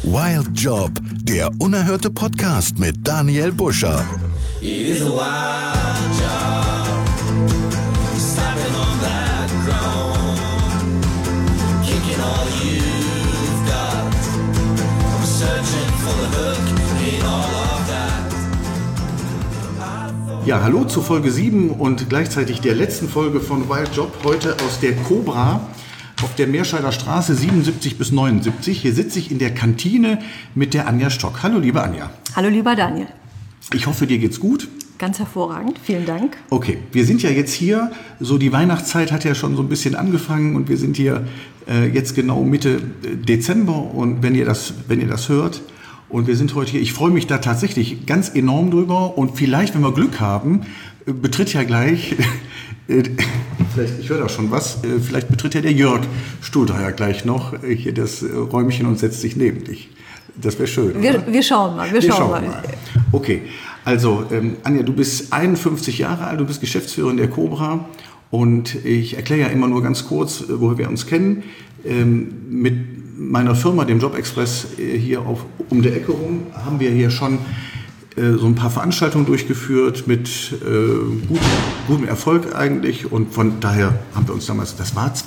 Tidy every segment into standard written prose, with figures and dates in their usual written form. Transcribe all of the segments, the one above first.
Wild Job, der unerhörte Podcast mit Daniel Buscher. It is a wild job, stepping on that ground, kicking all you've got, I'm searching for the hook in all of that. Ja, hallo zu Folge 7 und gleichzeitig der letzten Folge von Wild Job, heute aus der Cobra auf der Meerscheider Straße 77 bis 79. Hier sitze ich in der Kantine mit der Anja Stock. Hallo, liebe Anja. Hallo, lieber Daniel. Ich hoffe, dir geht's gut. Ganz hervorragend, vielen Dank. Okay, wir sind ja jetzt hier, so die Weihnachtszeit hat ja schon so ein bisschen angefangen und wir sind hier jetzt genau Mitte Dezember und wenn ihr das hört und wir sind heute hier, ich freue mich da tatsächlich ganz enorm drüber und vielleicht, wenn wir Glück haben, betritt ja gleich, vielleicht, ich höre da schon was, vielleicht betritt ja der Jörg Stuhltreier gleich noch hier das Räumchen und setzt sich neben dich. Das wäre schön. Wir schauen mal. Wir schauen mal. Okay, also Anja, du bist 51 Jahre alt, du bist Geschäftsführerin der Cobra und ich erkläre ja immer nur ganz kurz, woher wir uns kennen. Mit meiner Firma, dem Jobexpress, hier um der Ecke rum, haben wir hier schon so ein paar Veranstaltungen durchgeführt mit gutem Erfolg eigentlich und von daher haben wir uns damals, das war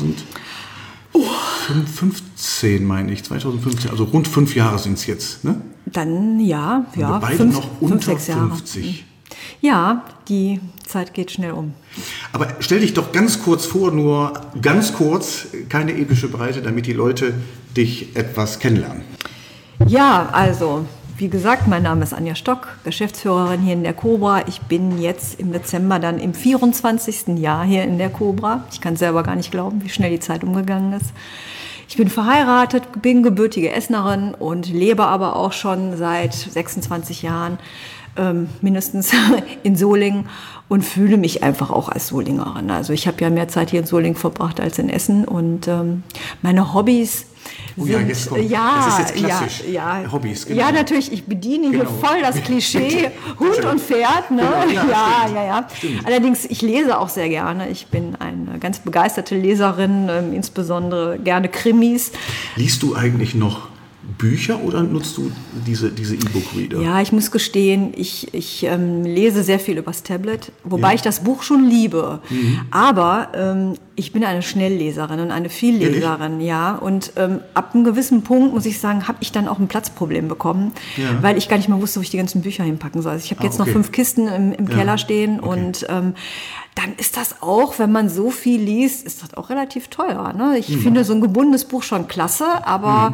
2015 meine ich, 2015, also rund 5 Jahre sind es jetzt, ne? Dann ja, und wir beide noch unter 50. Jahre. Ja, die Zeit geht schnell um. Aber stell dich doch ganz kurz vor, nur ganz kurz, keine epische Breite, damit die Leute dich etwas kennenlernen. Ja, also wie gesagt, mein Name ist Anja Stock, Geschäftsführerin hier in der Cobra. Ich bin jetzt im Dezember dann im 24. Jahr hier in der Cobra. Ich kann selber gar nicht glauben, wie schnell die Zeit umgegangen ist. Ich bin verheiratet, bin gebürtige Essenerin und lebe aber auch schon seit 26 Jahren mindestens in Solingen und fühle mich einfach auch als Solingerin. Also ich habe ja mehr Zeit hier in Solingen verbracht als in Essen und meine Hobbys sind, jetzt kommt. Das ist jetzt klassisch. Hobbys, genau. Ja, natürlich, ich bediene hier voll das Klischee Hund und Pferd. Ne? Genau, ja. Stimmt. Allerdings, ich lese auch sehr gerne. Ich bin eine ganz begeisterte Leserin, insbesondere gerne Krimis. Liest du eigentlich noch Bücher oder nutzt du diese E-Book-Reader? Ja, ich muss gestehen, ich lese sehr viel übers Tablet, wobei ich das Buch schon liebe. Mhm. Aber ich bin eine Schnellleserin und eine Vielleserin, ja. Und ab einem gewissen Punkt, muss ich sagen, habe ich dann auch ein Platzproblem bekommen, weil ich gar nicht mehr wusste, wo ich die ganzen Bücher hinpacken soll. Also ich habe jetzt noch 5 Kisten im Keller stehen und dann ist das auch, wenn man so viel liest, ist das auch relativ teuer. Ne? Ich finde so ein gebundenes Buch schon klasse, aber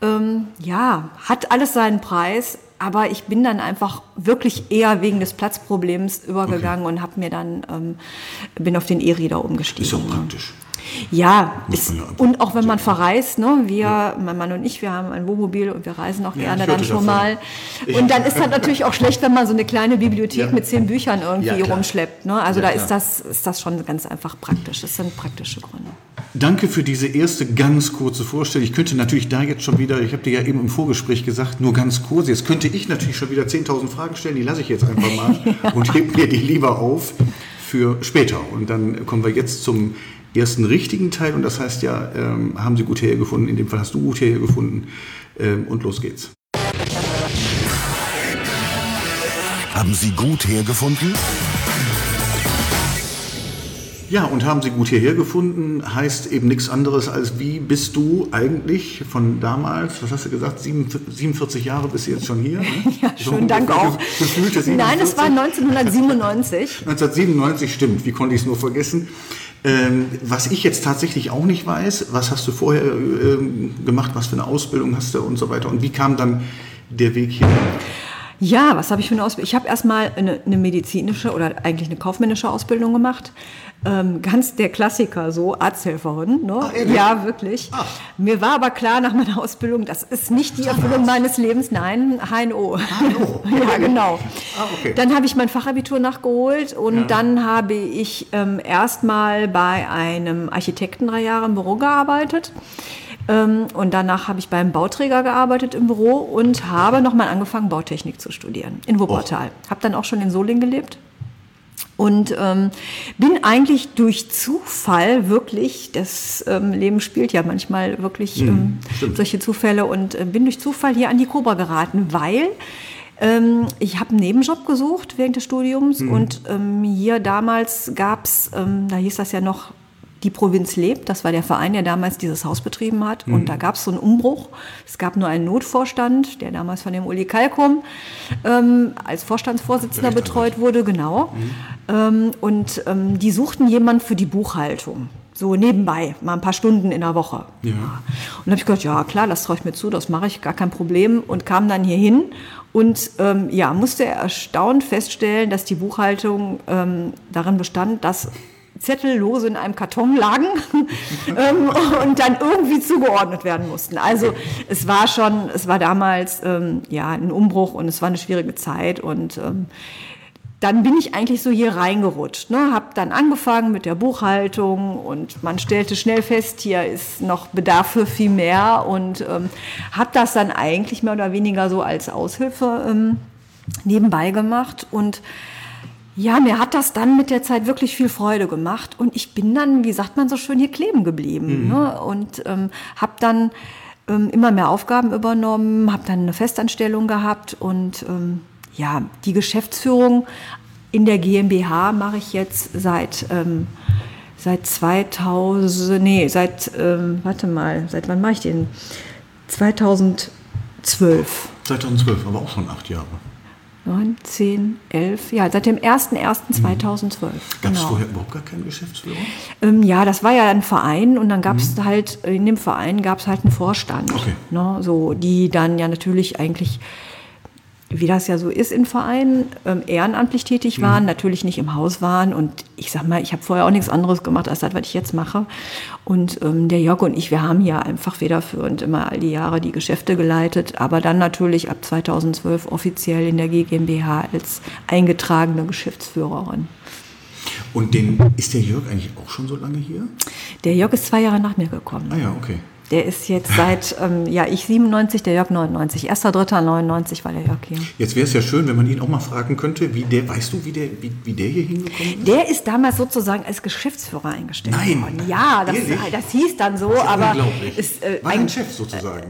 hat alles seinen Preis. Aber ich bin dann einfach wirklich eher wegen des Platzproblems übergegangen und habe mir dann bin auf den E-Reader umgestiegen. Ist auch praktisch. Ja, und auch wenn man verreist, ne, mein Mann und ich, wir haben ein Wohnmobil und wir reisen auch gerne dann schon mal. Und dann ist das natürlich auch schlecht, wenn man so eine kleine Bibliothek mit 10 Büchern irgendwie rumschleppt. Ne? Also ist das schon ganz einfach praktisch. Das sind praktische Gründe. Danke für diese erste ganz kurze Vorstellung. Ich könnte natürlich da jetzt schon wieder, ich habe dir ja eben im Vorgespräch gesagt, nur ganz kurz, jetzt könnte ich natürlich schon wieder 10.000 Fragen stellen, die lasse ich jetzt einfach mal und heb mir die lieber auf für später. Und dann kommen wir jetzt zum ersten richtigen Teil und das heißt ja, haben Sie gut hergefunden, in dem Fall hast du gut hergefunden und los geht's. Haben Sie gut hergefunden? Ja, und haben Sie gut hierher gefunden, heißt eben nichts anderes als, wie bist du eigentlich von damals, was hast du gesagt, 47 Jahre bist du jetzt schon hier? Ne? Ja, schönen Dank auch. Nein, es war 1997. 1997, stimmt, wie konnte ich es nur vergessen? Was ich jetzt tatsächlich auch nicht weiß, was hast du vorher gemacht, was für eine Ausbildung hast du und so weiter und wie kam dann der Weg hier? Ja, was habe ich für eine Ausbildung? Ich habe erstmal eine medizinische oder eigentlich eine kaufmännische Ausbildung gemacht. Ganz der Klassiker, so Arzthelferin. Ne? Ach, ja, wirklich. Ach. Mir war aber klar nach meiner Ausbildung, das ist nicht die Erfüllung meines Lebens. Nein, HNO. Ja, genau. Okay. Dann habe ich mein Fachabitur nachgeholt und dann habe ich erstmal bei einem Architekten 3 Jahre im Büro gearbeitet. Und danach habe ich beim Bauträger gearbeitet im Büro und habe nochmal angefangen, Bautechnik zu studieren in Wuppertal. Habe dann auch schon in Solingen gelebt. Und bin eigentlich durch Zufall wirklich, das Leben spielt ja manchmal wirklich solche Zufälle, und bin durch Zufall hier an die Cobra geraten, weil ich habe einen Nebenjob gesucht während des Studiums und hier damals gab's, da hieß das ja noch, Die Provinz lebt, das war der Verein, der damals dieses Haus betrieben hat. Und da gab es so einen Umbruch. Es gab nur einen Notvorstand, der damals von dem Uli Kalkum als Vorstandsvorsitzender betreut wurde, genau. Die suchten jemanden für die Buchhaltung. So nebenbei, mal ein paar Stunden in der Woche. Ja. Und da habe ich gedacht, ja klar, das traue ich mir zu, das mache ich, gar kein Problem. Und kam dann hier hin und musste erstaunt feststellen, dass die Buchhaltung darin bestand, dass Zettel lose in einem Karton lagen und dann irgendwie zugeordnet werden mussten. Also es war damals ein Umbruch und es war eine schwierige Zeit und dann bin ich eigentlich so hier reingerutscht, ne? Habe dann angefangen mit der Buchhaltung und man stellte schnell fest, hier ist noch Bedarf für viel mehr und habe das dann eigentlich mehr oder weniger so als Aushilfe nebenbei gemacht und ja, mir hat das dann mit der Zeit wirklich viel Freude gemacht und ich bin dann, wie sagt man so schön, hier kleben geblieben, ne? Und habe dann immer mehr Aufgaben übernommen, habe dann eine Festanstellung gehabt und die Geschäftsführung in der GmbH mache ich jetzt seit wann mache ich den? 2012. 2012, aber auch schon 8 Jahre. 9, 10, 11, ja, seit dem 01.01.2012. Gab es vorher überhaupt gar keinen Geschäftsführer? Das war ja ein Verein und dann gab es halt, in dem Verein gab es halt einen Vorstand, ne, so, die dann ja natürlich eigentlich, wie das ja so ist in Vereinen, ehrenamtlich tätig waren, natürlich nicht im Haus waren und ich sag mal, ich habe vorher auch nichts anderes gemacht, als das, was ich jetzt mache und der Jörg und ich, wir haben hier einfach federführend immer all die Jahre die Geschäfte geleitet, aber dann natürlich ab 2012 offiziell in der GmbH als eingetragene Geschäftsführerin. Und ist der Jörg eigentlich auch schon so lange hier? Der Jörg ist 2 Jahre nach mir gekommen. Ah ja, okay. Der ist jetzt seit, ich 97, der Jörg 99. 1.3.99 war der Jörg hier. Jetzt wäre es ja schön, wenn man ihn auch mal fragen könnte, weißt du, wie der hier hingekommen ist? Der ist damals sozusagen als Geschäftsführer eingestellt worden. Ja, das hieß dann so, das aber... Ist war ein Chef sozusagen.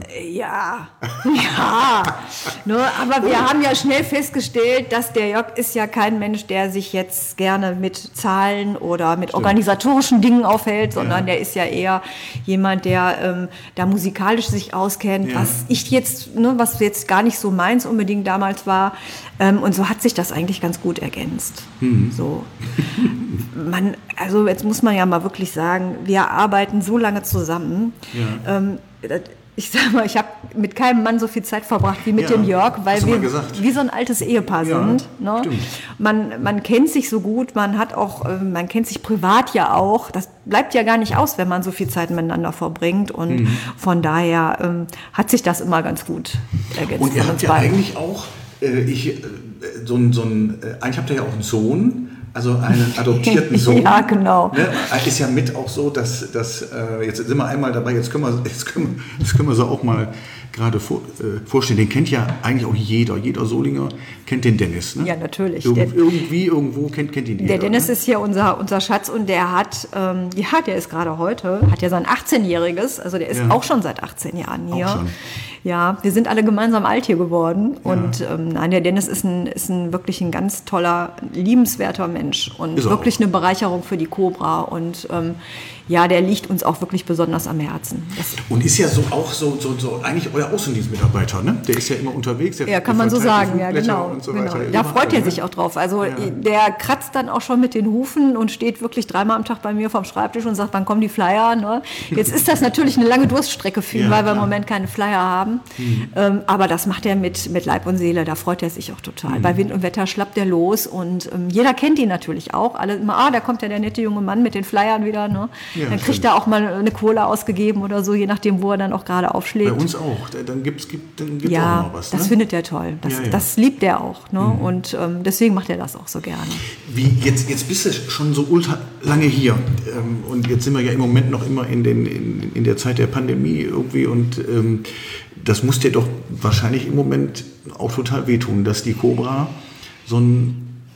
Aber wir haben ja schnell festgestellt, dass der Jörg ist ja kein Mensch, der sich jetzt gerne mit Zahlen oder mit organisatorischen Dingen aufhält, sondern der ist ja eher jemand, der da musikalisch sich auskennt, was jetzt gar nicht so meins unbedingt damals war. Und so hat sich das eigentlich ganz gut ergänzt. So. Jetzt muss man ja mal wirklich sagen, wir arbeiten so lange zusammen. Ich sag mal, ich habe mit keinem Mann so viel Zeit verbracht wie mit dem Jörg, weil wir wie so ein altes Ehepaar sind. Ne? Man kennt sich so gut, man kennt sich privat ja auch. Das bleibt ja gar nicht aus, wenn man so viel Zeit miteinander verbringt. Und von daher hat sich das immer ganz gut ergänzt. Und ihr habt ja eigentlich auch, eigentlich habt ihr ja auch einen Sohn. Also einen adoptierten Sohn. Ja, genau. Ne? Ist ja mit auch so, dass jetzt sind wir einmal dabei, jetzt können wir so auch mal gerade vorstellen. Den kennt ja eigentlich auch jeder Solinger kennt den Dennis. Ne? Ja, natürlich. Irgendwo kennt ihn jeder. Der Dennis ist hier unser Schatz und der hat, der ist gerade heute, hat ja sein 18-Jähriges, also der ist auch schon seit 18 Jahren hier. Auch schon. Ja, wir sind alle gemeinsam alt hier geworden und der Dennis ist wirklich ein ganz toller, liebenswerter Mensch und wirklich eine Bereicherung für die Cobra und der liegt uns auch wirklich besonders am Herzen. Und ist ja so eigentlich euer Außendienstmitarbeiter, ne? Der ist ja immer unterwegs. Ja, kann man so sagen, ja, genau. So genau. Da freut er sich auch drauf. Also der kratzt dann auch schon mit den Hufen und steht wirklich 3-mal am Tag bei mir vorm Schreibtisch und sagt, wann kommen die Flyer? Ne? Jetzt ist das natürlich eine lange Durststrecke für ihn, weil wir im Moment keine Flyer haben. Aber das macht er mit Leib und Seele, da freut er sich auch total. Bei Wind und Wetter schlappt er los und jeder kennt ihn natürlich auch. Alle immer, da kommt ja der nette junge Mann mit den Flyern wieder. Ne? Ja, dann kriegt er auch mal eine Cola ausgegeben oder so, je nachdem, wo er dann auch gerade aufschlägt. Bei uns auch. Dann gibt's auch noch was. Das findet er toll. Das liebt er auch. Ne? Und deswegen macht er das auch so gerne. Jetzt bist du schon so ultra lange hier. Und jetzt sind wir ja im Moment noch immer in der Zeit der Pandemie irgendwie. Und das muss dir doch wahrscheinlich im Moment auch total wehtun, dass die Cobra so ein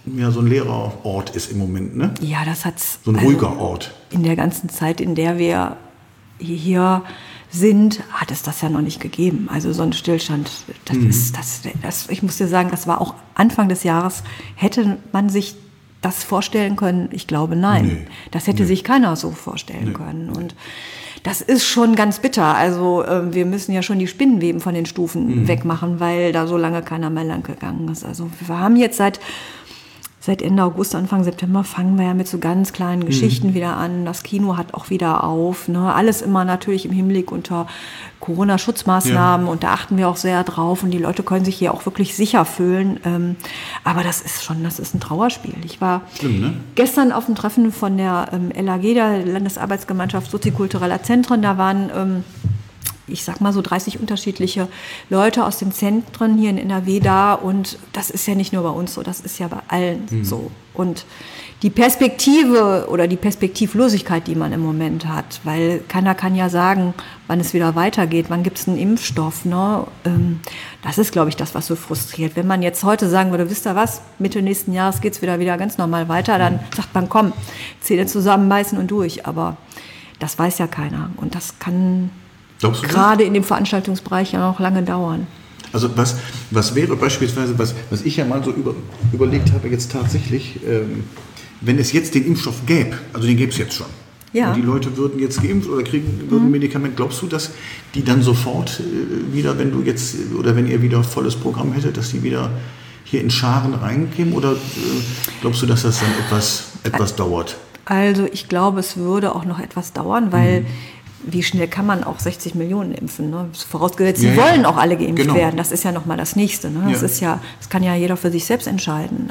ja so ein leerer Ort ist im Moment, ne? Ja, das hat's. So ein ruhiger Ort. In der ganzen Zeit, in der wir hier sind, hat es das ja noch nicht gegeben. Also so ein Stillstand, ich muss dir sagen, das war auch Anfang des Jahres, hätte man sich das vorstellen können? Ich glaube, nein. Nee. Das hätte sich keiner so vorstellen können. Und das ist schon ganz bitter. Also wir müssen ja schon die Spinnenweben von den Stufen wegmachen, weil da so lange keiner mehr lang gegangen ist. Also wir haben jetzt seit Ende August, Anfang September fangen wir ja mit so ganz kleinen Geschichten wieder an. Das Kino hat auch wieder auf. Ne? Alles immer natürlich im Hinblick unter Corona-Schutzmaßnahmen. Und da achten wir auch sehr drauf. Und die Leute können sich hier auch wirklich sicher fühlen. Aber das ist ein Trauerspiel. Ich war gestern auf dem Treffen von der LAG, der Landesarbeitsgemeinschaft Soziokultureller Zentren. Da waren ich sag mal so 30 unterschiedliche Leute aus den Zentren hier in NRW da, und das ist ja nicht nur bei uns so, das ist ja bei allen so. Und die Perspektive oder die Perspektivlosigkeit, die man im Moment hat, weil keiner kann ja sagen, wann es wieder weitergeht, wann gibt es einen Impfstoff, ne? Das ist, glaube ich, das, was so frustriert. Wenn man jetzt heute sagen würde, wisst ihr was, Mitte nächsten Jahres geht es wieder ganz normal weiter, dann sagt man, komm, Zähne zusammenbeißen und durch, aber das weiß ja keiner, und das kann gerade in dem Veranstaltungsbereich ja noch lange dauern. Also was wäre beispielsweise, was ich ja mal so überlegt habe, jetzt tatsächlich, wenn es jetzt den Impfstoff gäbe, also den gäbe es jetzt schon, und die Leute würden jetzt geimpft oder würden ein Medikament, glaubst du, dass die dann sofort wieder, wenn ihr wieder volles Programm hättet, dass die wieder hier in Scharen reinkämen, oder glaubst du, dass das dann etwas dauert? Also ich glaube, es würde auch noch etwas dauern, weil wie schnell kann man auch 60 Millionen impfen? Ne? Vorausgesetzt, sie wollen auch alle geimpft werden. Das ist ja nochmal das Nächste. Ne? Das kann ja jeder für sich selbst entscheiden.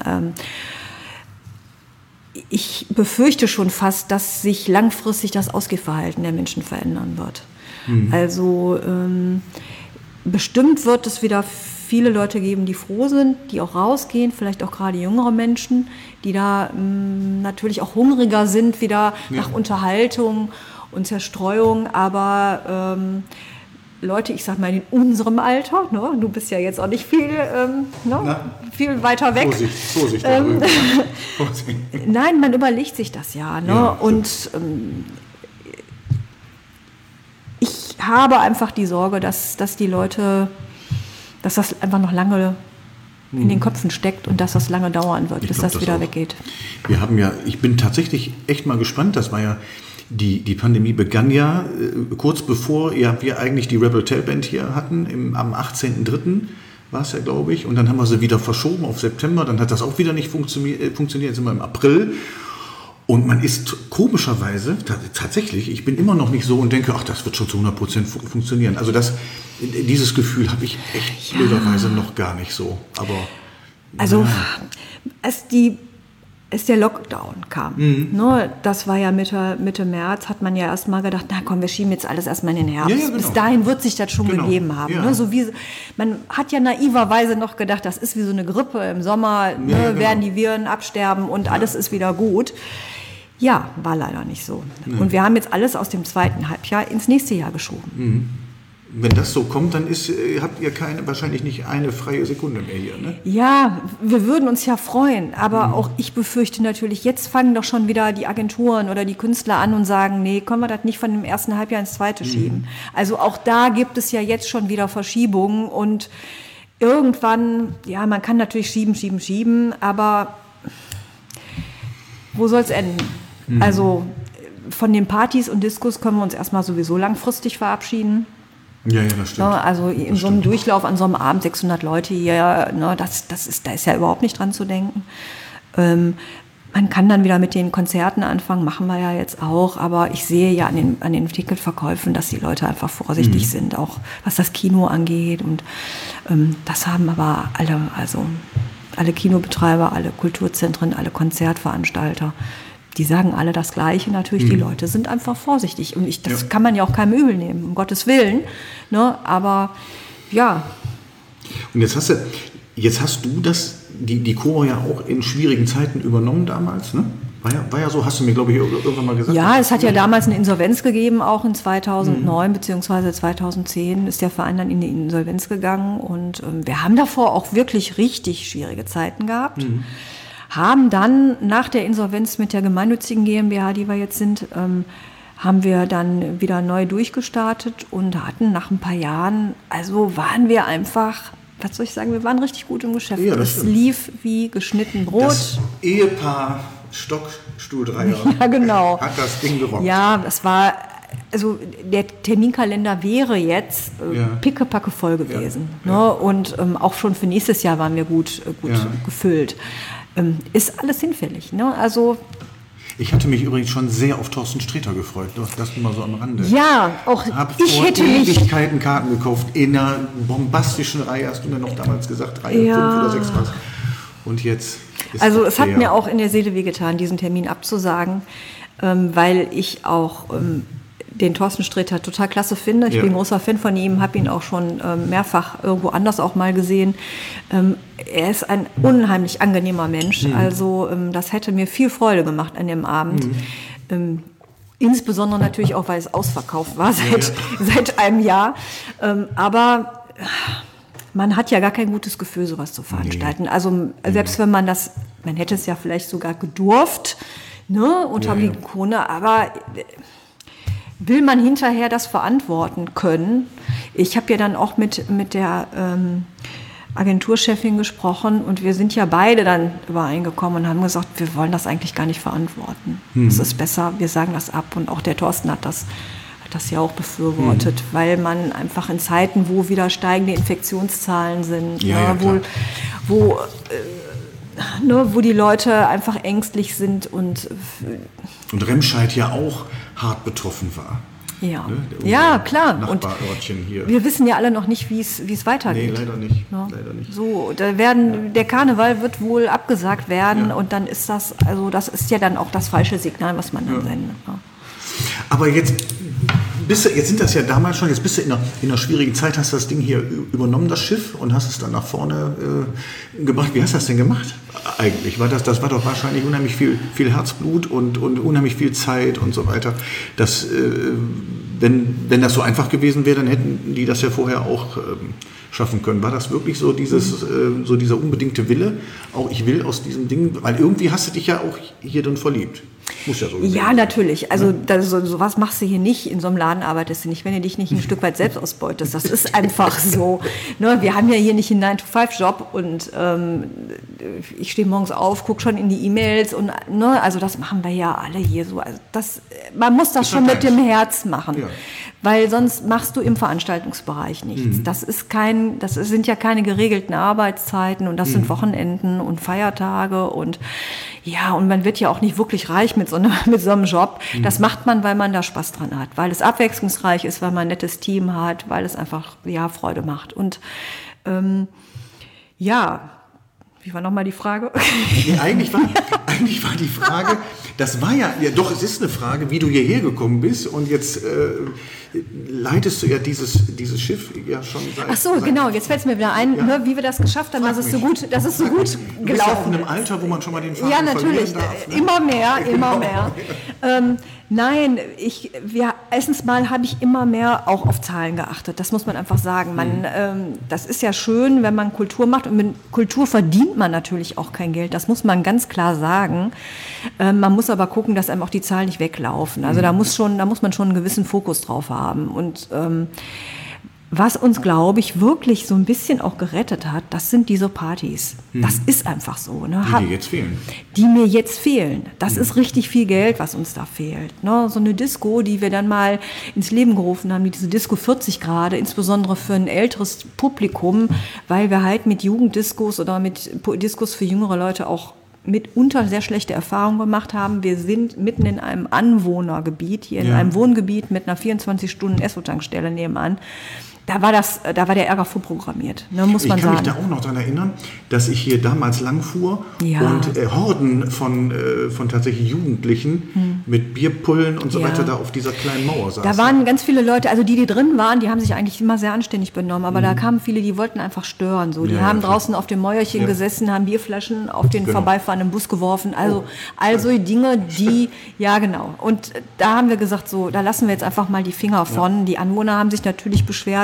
Ich befürchte schon fast, dass sich langfristig das Ausgehverhalten der Menschen verändern wird. Also bestimmt wird es wieder viele Leute geben, die froh sind, die auch rausgehen, vielleicht auch gerade jüngere Menschen, die da natürlich auch hungriger sind, wieder nach Unterhaltung und Zerstreuung, aber Leute, ich sag mal in unserem Alter, ne, du bist ja jetzt auch nicht viel viel weiter weg. Vorsicht. Nein, man überlegt sich das ja. Ne? Und ich habe einfach die Sorge, dass die Leute, dass das einfach noch lange in den Köpfen steckt und dass das lange dauern wird, bis das wieder weggeht. Ich bin tatsächlich echt mal gespannt, das war ja die Pandemie begann ja kurz bevor wir eigentlich die Rebel Tailband hier hatten, am 18.03. war es ja, glaube ich. Und dann haben wir sie wieder verschoben auf September. Dann hat das auch wieder nicht funktioniert. Jetzt sind wir im April. Und man ist komischerweise, tatsächlich, ich bin immer noch nicht so und denke, ach, das wird schon zu 100% funktionieren. Also dieses Gefühl habe ich echt blöderweise noch gar nicht so. Aber also als der Lockdown kam, ne, das war ja Mitte März, hat man ja erst mal gedacht, na komm, wir schieben jetzt alles erstmal in den Herbst. Ja, genau. Bis dahin wird sich das schon gegeben haben. Ne? So wie, man hat ja naiverweise noch gedacht, das ist wie so eine Grippe im Sommer, werden die Viren absterben und alles ist wieder gut. Ja, war leider nicht so. Und wir haben jetzt alles aus dem zweiten Halbjahr ins nächste Jahr geschoben. Wenn das so kommt, dann habt ihr wahrscheinlich nicht eine freie Sekunde mehr hier, ne? Ja, wir würden uns ja freuen, aber auch ich befürchte natürlich, jetzt fangen doch schon wieder die Agenturen oder die Künstler an und sagen, nee, können wir das nicht von dem ersten Halbjahr ins zweite schieben. Also auch da gibt es ja jetzt schon wieder Verschiebungen und irgendwann, ja, man kann natürlich schieben, aber wo soll es enden? Also von den Partys und Diskos können wir uns erstmal sowieso langfristig verabschieden. Ja, das stimmt. Also in so einem Durchlauf an so einem Abend 600 Leute hier, ne, da ist ja überhaupt nicht dran zu denken. Man kann dann wieder mit den Konzerten anfangen, machen wir ja jetzt auch, aber ich sehe ja an den Ticketverkäufen, dass die Leute einfach vorsichtig sind, auch was das Kino angeht. Und das haben aber alle Kinobetreiber, alle Kulturzentren, alle Konzertveranstalter, die sagen alle das Gleiche natürlich, die Leute sind einfach vorsichtig. Und das kann man ja auch keinem übel nehmen, um Gottes Willen. Ne? Aber ja. Und jetzt hast du die Chor ja auch in schwierigen Zeiten übernommen damals, ne? War ja so, hast du mir, glaube ich, irgendwann mal gesagt. Ja, es hat ja damals eine Insolvenz gegeben, auch in 2009 bzw. 2010 ist der Verein dann in die Insolvenz gegangen. Und wir haben davor auch wirklich richtig schwierige Zeiten gehabt. haben dann nach der Insolvenz mit der gemeinnützigen GmbH, die wir jetzt sind, haben wir dann wieder neu durchgestartet und hatten nach ein paar Jahren, also waren wir einfach, was soll ich sagen, wir waren richtig gut im Geschäft. Ja, das es stimmt. lief wie geschnitten Brot. Das Ehepaar Stock-Stuhl-Dreier Ja, genau. hat das Ding gerockt. Ja, das war, also der Terminkalender wäre jetzt Ja. pickepacke voll gewesen. Ja. Ne? Und auch schon für nächstes Jahr waren wir gut Ja. gefüllt. Ist alles hinfällig. Ne? Also Ich hatte mich übrigens schon sehr auf Thorsten Sträter gefreut. Das mal so am Rande. ja, auch Hab ich vor hätte mich... Ewigkeiten Karten gekauft. In einer bombastischen Reihe, hast du mir noch damals gesagt, Reihe Ja. 5 oder 6 was. Und jetzt ist Also es hat der- mir auch in der Seele wehgetan, diesen Termin abzusagen, weil ich auch den Thorsten Sträter total klasse finde. Ich Ja. bin ein großer Fan von ihm, habe ihn auch schon mehrfach irgendwo anders auch mal gesehen. Er ist ein unheimlich angenehmer Mensch. Also das hätte mir viel Freude gemacht an dem Abend. Insbesondere natürlich auch, weil es ausverkauft war seit einem Jahr. Aber man hat ja gar kein gutes Gefühl, sowas zu veranstalten. Also selbst wenn man hätte es ja vielleicht sogar gedurft, ne, unter Ja, ja. Corona, aber will man hinterher das verantworten können? Ich habe ja dann auch mit der Agenturchefin gesprochen und wir sind ja beide dann übereingekommen und haben gesagt, wir wollen das eigentlich gar nicht verantworten. Es ist besser, wir sagen das ab. Und auch der Thorsten hat das ja auch befürwortet, weil man einfach in Zeiten, wo wieder steigende Infektionszahlen sind, Ja, ne, klar. wo die Leute einfach ängstlich sind und Und Remscheid ja auch hart betroffen war. ja, Ne? ja klar. Und Nachbarörtchen hier. wir wissen ja alle noch nicht, wie es weitergeht. Nee, leider nicht. Ne? Leider nicht. So, der Karneval wird wohl abgesagt werden und dann ist das ist ja dann auch das falsche Signal, was man dann sendet. Ne? Aber jetzt sind das ja damals schon, jetzt bist du in einer schwierigen Zeit, hast das Ding hier übernommen, das Schiff, und hast es dann nach vorne gebracht. Wie hast du das denn gemacht eigentlich? Das war doch wahrscheinlich unheimlich viel Herzblut und unheimlich viel Zeit und so weiter. Wenn das so einfach gewesen wäre, dann hätten die das ja vorher auch schaffen können. War das wirklich so dieser unbedingte Wille? Auch ich will aus diesem Ding, weil irgendwie hast du dich ja auch hier drin verliebt. Muss ja so gewesen Ja, sein. natürlich. Also sowas machst du hier nicht. In so einem Laden arbeitest du nicht, wenn du dich nicht ein Stück weit selbst ausbeutest. Das ist einfach so. Ne, wir haben ja hier nicht einen 9-to-5-Job und ich stehe morgens auf, gucke schon in die E-Mails und ne, also das machen wir ja alle hier so. Also man muss das schon mit dem Herz machen, Ja. weil sonst machst du im Veranstaltungsbereich nichts. Das sind ja keine geregelten Arbeitszeiten und das sind Wochenenden und Feiertage und ja, und man wird ja auch nicht wirklich reich mit so einem Job. Das macht man, weil man da Spaß dran hat, weil es abwechslungsreich ist, weil man ein nettes Team hat, weil es einfach Freude macht. Und wie war nochmal die Frage? Nee, eigentlich war die Frage, das war ja doch, es ist eine Frage, wie du hierher gekommen bist, und jetzt leitest du ja dieses Schiff ja schon seit... Ach so, genau, jetzt fällt es mir wieder ein, ne, wie wir das geschafft haben, dass es so gut Du bist ja auch in gelaufen einem Alter, wo man schon mal den Faden Ja, natürlich. verlieren darf. Ne? Immer mehr. Nein, erstens mal habe ich immer mehr auch auf Zahlen geachtet. Das muss man einfach sagen. Das ist ja schön, wenn man Kultur macht. Und mit Kultur verdient man natürlich auch kein Geld. Das muss man ganz klar sagen. Man muss aber gucken, dass einem auch die Zahlen nicht weglaufen. Also da muss man schon einen gewissen Fokus drauf haben. Und was uns, glaube ich, wirklich so ein bisschen auch gerettet hat, das sind diese Partys. Das ist einfach so. Ne? Die dir jetzt fehlen. Die mir jetzt fehlen. Das ist richtig viel Geld, was uns da fehlt. Ne? So eine Disco, die wir dann mal ins Leben gerufen haben, diese Disco 40 Grad, insbesondere für ein älteres Publikum, weil wir halt mit Jugenddiscos oder mit Discos für jüngere Leute auch mitunter sehr schlechte Erfahrungen gemacht haben. Wir sind mitten in einem Anwohnergebiet, hier in einem Wohngebiet mit einer 24-Stunden-Esso-Tankstelle nebenan. Da war der Ärger vorprogrammiert, ne, muss man sagen. Ich kann mich da auch noch daran erinnern, dass ich hier damals lang fuhr Ja. und Horden von tatsächlich Jugendlichen mit Bierpullen und so Ja. weiter da auf dieser kleinen Mauer saßen. Da waren ganz viele Leute, also die drin waren, die haben sich eigentlich immer sehr anständig benommen, aber da kamen viele, die wollten einfach stören. So. Die Ja, haben klar. draußen auf dem Mäuerchen gesessen, haben Bierflaschen auf den Genau. vorbeifahrenden Bus geworfen. Also Dinge, die, ja genau. Und da haben wir gesagt, so, da lassen wir jetzt einfach mal die Finger von. Die Anwohner haben sich natürlich beschwert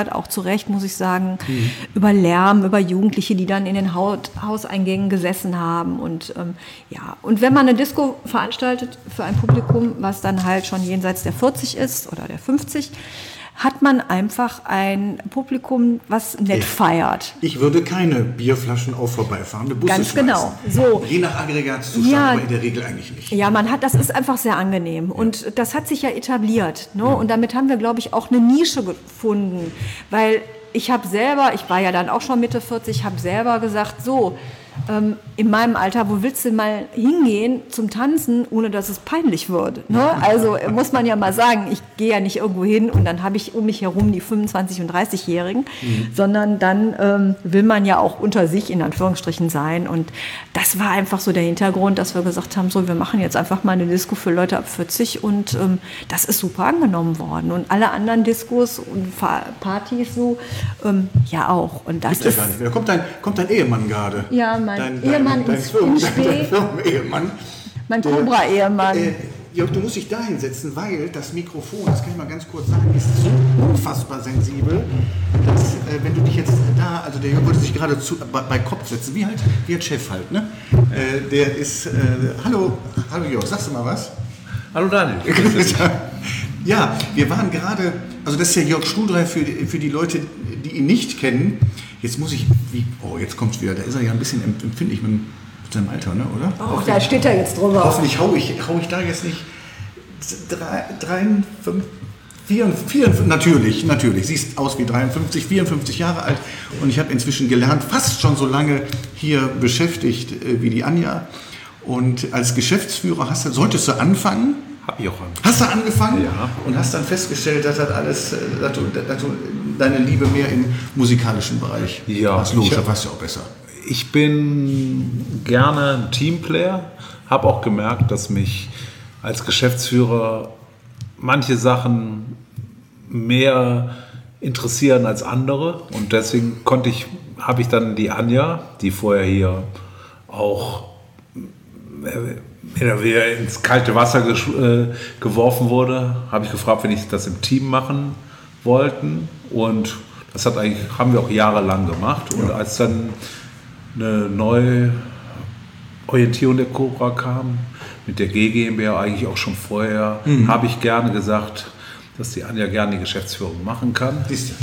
hat, auch zu Recht, muss ich sagen, über Lärm, über Jugendliche, die dann in den Hauseingängen gesessen haben. Und und wenn man eine Disco veranstaltet für ein Publikum, was dann halt schon jenseits der 40 ist oder der 50, hat man einfach ein Publikum, was nett feiert. Ich würde keine Bierflaschen auf vorbeifahrende Busse Ganz schmeißen. genau. So. Je nach Aggregatzustand, aber in der Regel eigentlich nicht. Ja, das ist einfach sehr angenehm. Und das hat sich ja etabliert. Ne? Und damit haben wir, glaube ich, auch eine Nische gefunden. Weil ich war ja dann auch schon Mitte 40, habe selber gesagt, so, in meinem Alter, wo willst du mal hingehen zum Tanzen, ohne dass es peinlich wird? Ne? Also muss man ja mal sagen, ich gehe ja nicht irgendwo hin und dann habe ich um mich herum die 25- und 30-Jährigen, sondern dann will man ja auch unter sich in Anführungsstrichen sein. Und das war einfach so der Hintergrund, dass wir gesagt haben, so, wir machen jetzt einfach mal eine Disco für Leute ab 40 und das ist super angenommen worden. Und alle anderen Diskos und Partys so, ja auch. Und das Gibt's ja gar nicht mehr. Kommt dein Ehemann gerade? Ja, mein Ehemann ist im Spee. Dein Firmenehemann. Mein Cobra-Ehemann. Jörg, du musst dich da hinsetzen, weil das Mikrofon, das kann ich mal ganz kurz sagen, ist so unfassbar sensibel, dass wenn du dich jetzt da, also der Jörg wollte sich gerade bei Kopf setzen, wie halt Chef halt, ne? Der ist, hallo Jörg, sagst du mal was? Hallo Daniel. Ja, wir waren gerade, also das ist ja Jörg Stuhlrei für die Leute, die ihn nicht kennen. Jetzt muss ich, jetzt kommt's wieder, da ist er ja ein bisschen empfindlich mit seinem Alter, ne, oder? Oh, da steht er jetzt drüber. Hoffentlich hau ich da jetzt nicht 54, natürlich, siehst aus wie 53, 54 Jahre alt und ich habe inzwischen gelernt, fast schon so lange hier beschäftigt wie die Anja und als Geschäftsführer solltest du anfangen. Hab ich auch angefangen. Hast du angefangen? Ja. Und hast dann festgestellt, dass das alles, dass du deine Liebe mehr im musikalischen Bereich hast. Logisch, da warst du auch besser. Ich bin gerne ein Teamplayer, habe auch gemerkt, dass mich als Geschäftsführer manche Sachen mehr interessieren als andere und deswegen habe ich dann die Anja, die vorher hier auch wieder ins kalte Wasser geworfen wurde, habe ich gefragt, wenn ich das im Team machen wollten und das haben wir auch jahrelang gemacht und als dann eine neue Orientierung der Cobra kam, mit der G GmbH eigentlich auch schon vorher, habe ich gerne gesagt, dass die Anja gerne die Geschäftsführung machen kann.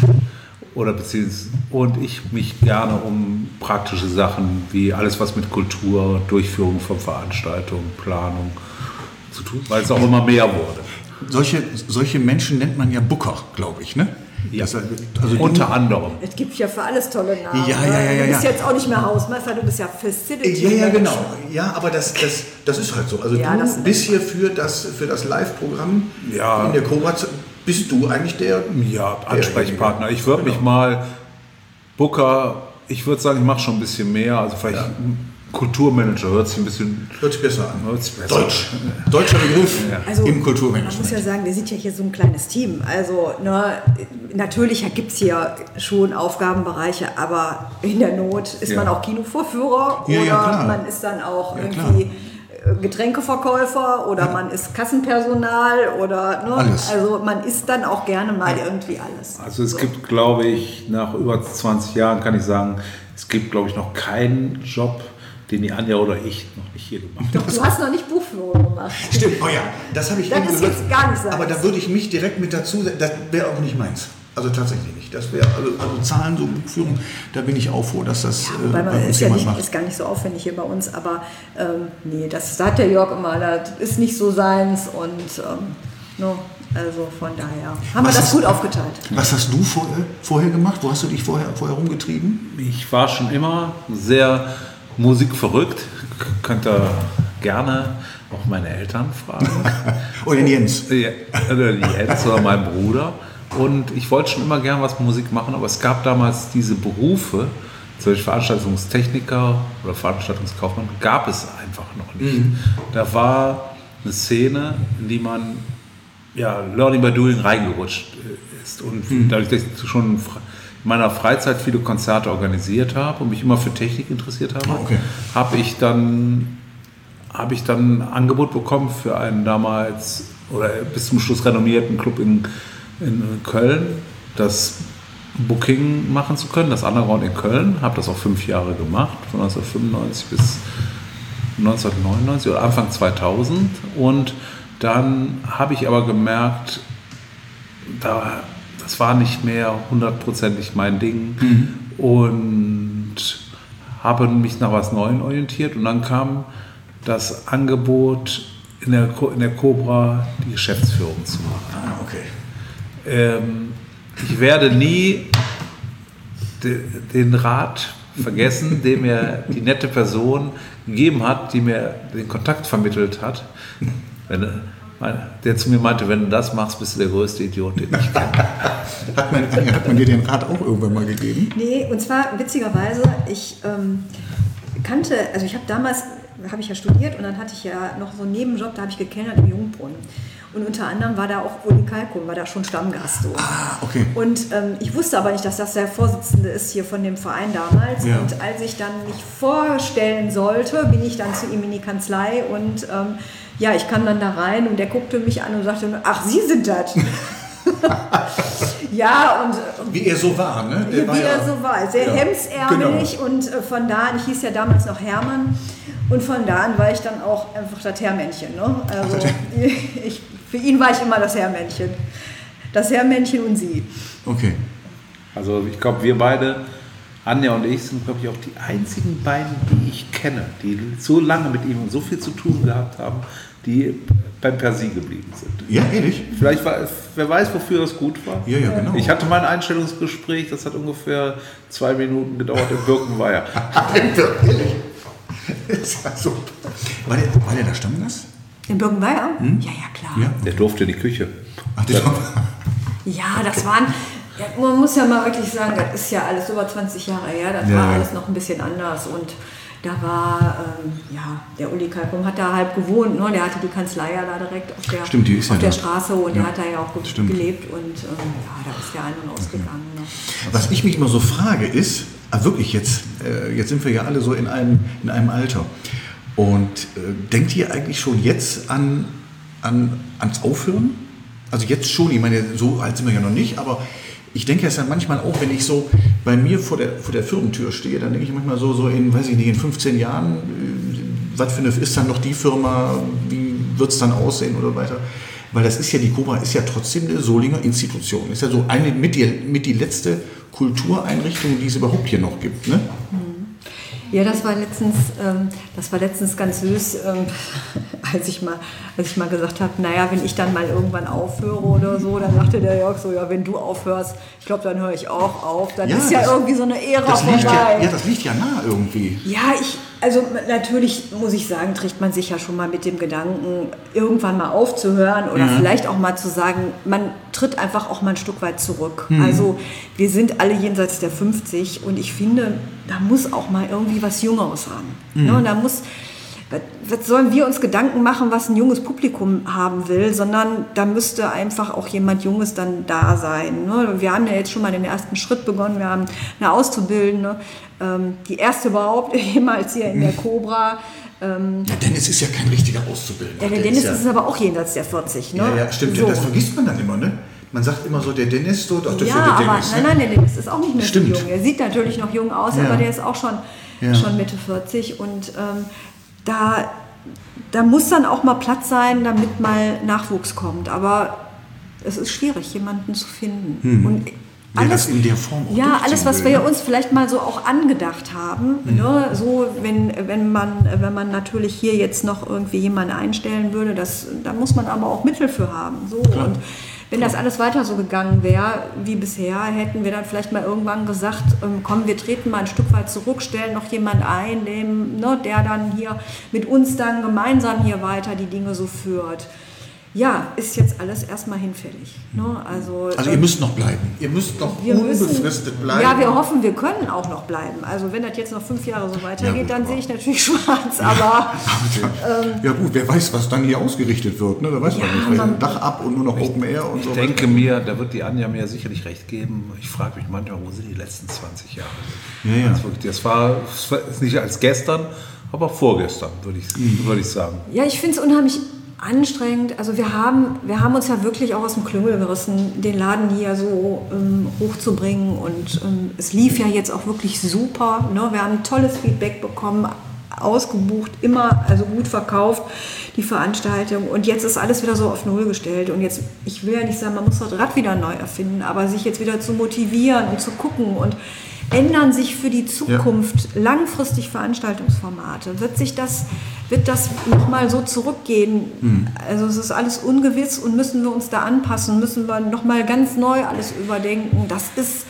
Und ich mich gerne um praktische Sachen wie alles, was mit Kultur, Durchführung von Veranstaltungen, Planung zu tun, weil es auch immer mehr wurde. Solche Menschen nennt man ja Booker, glaube ich, ne? Ja, also unter anderem. Es gibt ja für alles tolle Namen. Ja. Du bist jetzt auch nicht mehr Hausmeister, du bist ja Facility. Ja, genau. Ja, aber das ist halt so. Also du bist hier für das Live-Programm in der Cobra. Bist du eigentlich der Ansprechpartner? Ich würde mich mal Booker, ich würde sagen, ich mache schon ein bisschen mehr, also vielleicht Kulturmanager, hört sich besser an. Deutscher Begriff im Kulturmanagement. Man muss ja sagen, wir sind ja hier so ein kleines Team. Also natürlich gibt es hier schon Aufgabenbereiche, aber in der Not ist man auch Kinovorführer oder man ist dann auch irgendwie Getränkeverkäufer oder man ist Kassenpersonal oder alles. Also man ist dann auch gerne mal irgendwie alles. Also es gibt, glaube ich, nach über 20 Jahren kann ich sagen, es gibt, glaube ich, noch keinen Job, den die Anja oder ich noch nicht hier gemacht haben. Du hast noch nicht Buchführung gemacht. Stimmt, das habe ich das ist jetzt gar nicht so. Aber da würde ich mich direkt mit dazu, das wäre auch nicht meins. Also tatsächlich nicht. Das wäre also Zahlen, so Buchführung, da bin ich auch froh, dass das bei uns jemand macht. Ist gar nicht so aufwendig hier bei uns, aber das sagt der Jörg immer, das ist nicht so seins und also von daher haben wir das gut aufgeteilt. Was hast du vorher gemacht? Wo hast du dich vorher rumgetrieben? Ich war schon immer sehr musikverrückt. Könnt ihr gerne auch meine Eltern fragen. Oder den Jens. Ja, oder die Jens oder mein Bruder. Und ich wollte schon immer gerne was Musik machen, aber es gab damals diese Berufe, zum Beispiel Veranstaltungstechniker oder Veranstaltungskaufmann, gab es einfach noch nicht. Da war eine Szene, in die man Learning by Doing reingerutscht ist. Und dadurch, dass ich schon in meiner Freizeit viele Konzerte organisiert habe und mich immer für Technik interessiert habe, habe ich dann ein Angebot bekommen für einen damals oder bis zum Schluss renommierten Club in Köln, das Booking machen zu können, das Underground in Köln. Habe das auch 5 Jahre gemacht, von 1995 bis 1999 oder Anfang 2000. Und dann habe ich aber gemerkt, das war nicht mehr 100%ig mein Ding und habe mich nach was Neuem orientiert. Und dann kam das Angebot, in der Cobra die Geschäftsführung zu machen. Ah, okay. Ich werde nie den Rat vergessen, den mir die nette Person gegeben hat, die mir den Kontakt vermittelt hat, der zu mir meinte, wenn du das machst, bist du der größte Idiot, den ich kenne. Hat man dir den Rat auch irgendwann mal gegeben? Nee, und zwar witzigerweise, ich habe ich ja studiert und dann hatte ich ja noch so einen Nebenjob, da habe ich gekellnert im Jungbrunnen. Und unter anderem war da auch Uli Kalkum, war da schon Stammgast. So. Ah, okay. Und ich wusste aber nicht, dass das der Vorsitzende ist hier von dem Verein damals. Ja. Und als ich dann mich vorstellen sollte, bin ich dann zu ihm in die Kanzlei und ich kam dann da rein und der guckte mich an und sagte, ach, Sie sind das. Ja, und wie er so war, ne? er so war, sehr hemdsärmelig und von da an, ich hieß ja damals noch Hermann und von da an war ich dann auch einfach das Herrmännchen. Ne? Also für ihn war ich immer das Herrmännchen. Das Herrmännchen und sie. Okay. Also ich glaube, wir beide, Anja und ich, sind, glaube ich, auch die einzigen beiden, die ich kenne, die so lange mit ihm und so viel zu tun gehabt haben, die beim Persil geblieben sind. Ja, ehrlich? Vielleicht wer weiß, wofür das gut war. Ja, genau. Ich hatte mein Einstellungsgespräch, das hat ungefähr 2 Minuten gedauert in Birkenweiher. Ehrlich? So. War der da Stammgast? In Birkenweiher? Ja, klar. Ja. Der durfte in die Küche. Ach, Ja, das waren, man muss ja mal wirklich sagen, das ist ja alles über 20 Jahre her, das war alles noch ein bisschen anders und da war, der Uli Kalkum hat da halb gewohnt, ne? Der hatte die Kanzlei ja da direkt auf der Straße und der hat da ja auch gelebt und da ist der ein- und ausgegangen. Ne? Was ich mich immer so frage ist, wirklich jetzt sind wir ja alle so in einem Alter und denkt ihr eigentlich schon jetzt ans Aufhören? Also jetzt schon, ich meine, so alt sind wir ja noch nicht, aber ich denke es ja manchmal auch, wenn ich so bei mir vor der Firmentür stehe, dann denke ich manchmal so in, weiß ich nicht, in 15 Jahren, was ist dann noch die Firma, wie wird es dann aussehen oder weiter? Weil das ist ja, die Cobra ist ja trotzdem eine Solinger Institution. Ist ja so eine mit die letzte Kultureinrichtung, die es überhaupt hier noch gibt, ne? Ja, das war letztens ganz süß, als ich mal gesagt habe, naja, wenn ich dann mal irgendwann aufhöre oder so, dann sagte der Jörg so, ja, wenn du aufhörst, ich glaube, dann höre ich auch auf. Dann ist ja irgendwie so eine Ära vorbei. Das liegt ja nah irgendwie. Ja, also natürlich muss ich sagen, trägt man sich ja schon mal mit dem Gedanken, irgendwann mal aufzuhören oder vielleicht auch mal zu sagen, man tritt einfach auch mal ein Stück weit zurück. Also wir sind alle jenseits der 50 und ich finde, da muss auch mal irgendwie was Jüngeres ran. Ne? Was sollen wir uns Gedanken machen, was ein junges Publikum haben will, sondern da müsste einfach auch jemand Junges dann da sein. Ne? Wir haben ja jetzt schon mal den ersten Schritt begonnen, wir haben eine Auszubildende, die erste überhaupt jemals hier in der Cobra. Dennis ist ja kein richtiger Auszubildender. Ja, der Dennis ist aber auch jenseits der 40. Ne? Ja, stimmt, so. Das vergisst man dann immer, ne? Man sagt immer so, der Dennis, so, das ja, ist der aber Dennis. nein, der Dennis ist auch nicht mehr so Stimmt. jung. Er sieht natürlich noch jung aus, aber der ist auch schon Mitte 40 und da muss dann auch mal Platz sein, damit mal Nachwuchs kommt. Aber es ist schwierig, jemanden zu finden. Und das in der Form auch alles, was wir uns vielleicht mal so auch angedacht haben, ne, so wenn man natürlich hier jetzt noch irgendwie jemanden einstellen würde, da muss man aber auch Mittel für haben. So. Und wenn das alles weiter so gegangen wäre wie bisher, hätten wir dann vielleicht mal irgendwann gesagt, komm, wir treten mal ein Stück weit zurück, stellen noch jemand ein, der dann hier mit uns dann gemeinsam hier weiter die Dinge so führt. Ja, ist jetzt alles erstmal hinfällig. Ne? Also ihr müsst noch bleiben. Ihr müsst noch unbefristet bleiben. Ja, wir hoffen, wir können auch noch bleiben. Also wenn das jetzt noch 5 Jahre so weitergeht, dann sehe ich natürlich schwarz. Aber ja gut, wer weiß, was dann hier ausgerichtet wird. Ne? Da weiß man nicht. Dach ab und nur noch Open Air und so. Ich denke mir, da wird die Anja mir sicherlich recht geben. Ich frage mich manchmal, wo sind die letzten 20 Jahre? Ja. Das war nicht als gestern, aber vorgestern, würde ich sagen. Ja, ich finde es unheimlich anstrengend. Also wir haben uns ja wirklich auch aus dem Klüngel gerissen, den Laden hier so hochzubringen. Und es lief ja jetzt auch wirklich super. Ne? Wir haben tolles Feedback bekommen, ausgebucht, immer, also gut verkauft, die Veranstaltung. Und jetzt ist alles wieder so auf Null gestellt. Und jetzt, ich will ja nicht sagen, man muss das Rad wieder neu erfinden, aber sich jetzt wieder zu motivieren und zu gucken und ändern sich für die Zukunft langfristig Veranstaltungsformate? Wird das nochmal so zurückgehen? Also es ist alles ungewiss und müssen wir uns da anpassen, müssen wir nochmal ganz neu alles überdenken. Das ist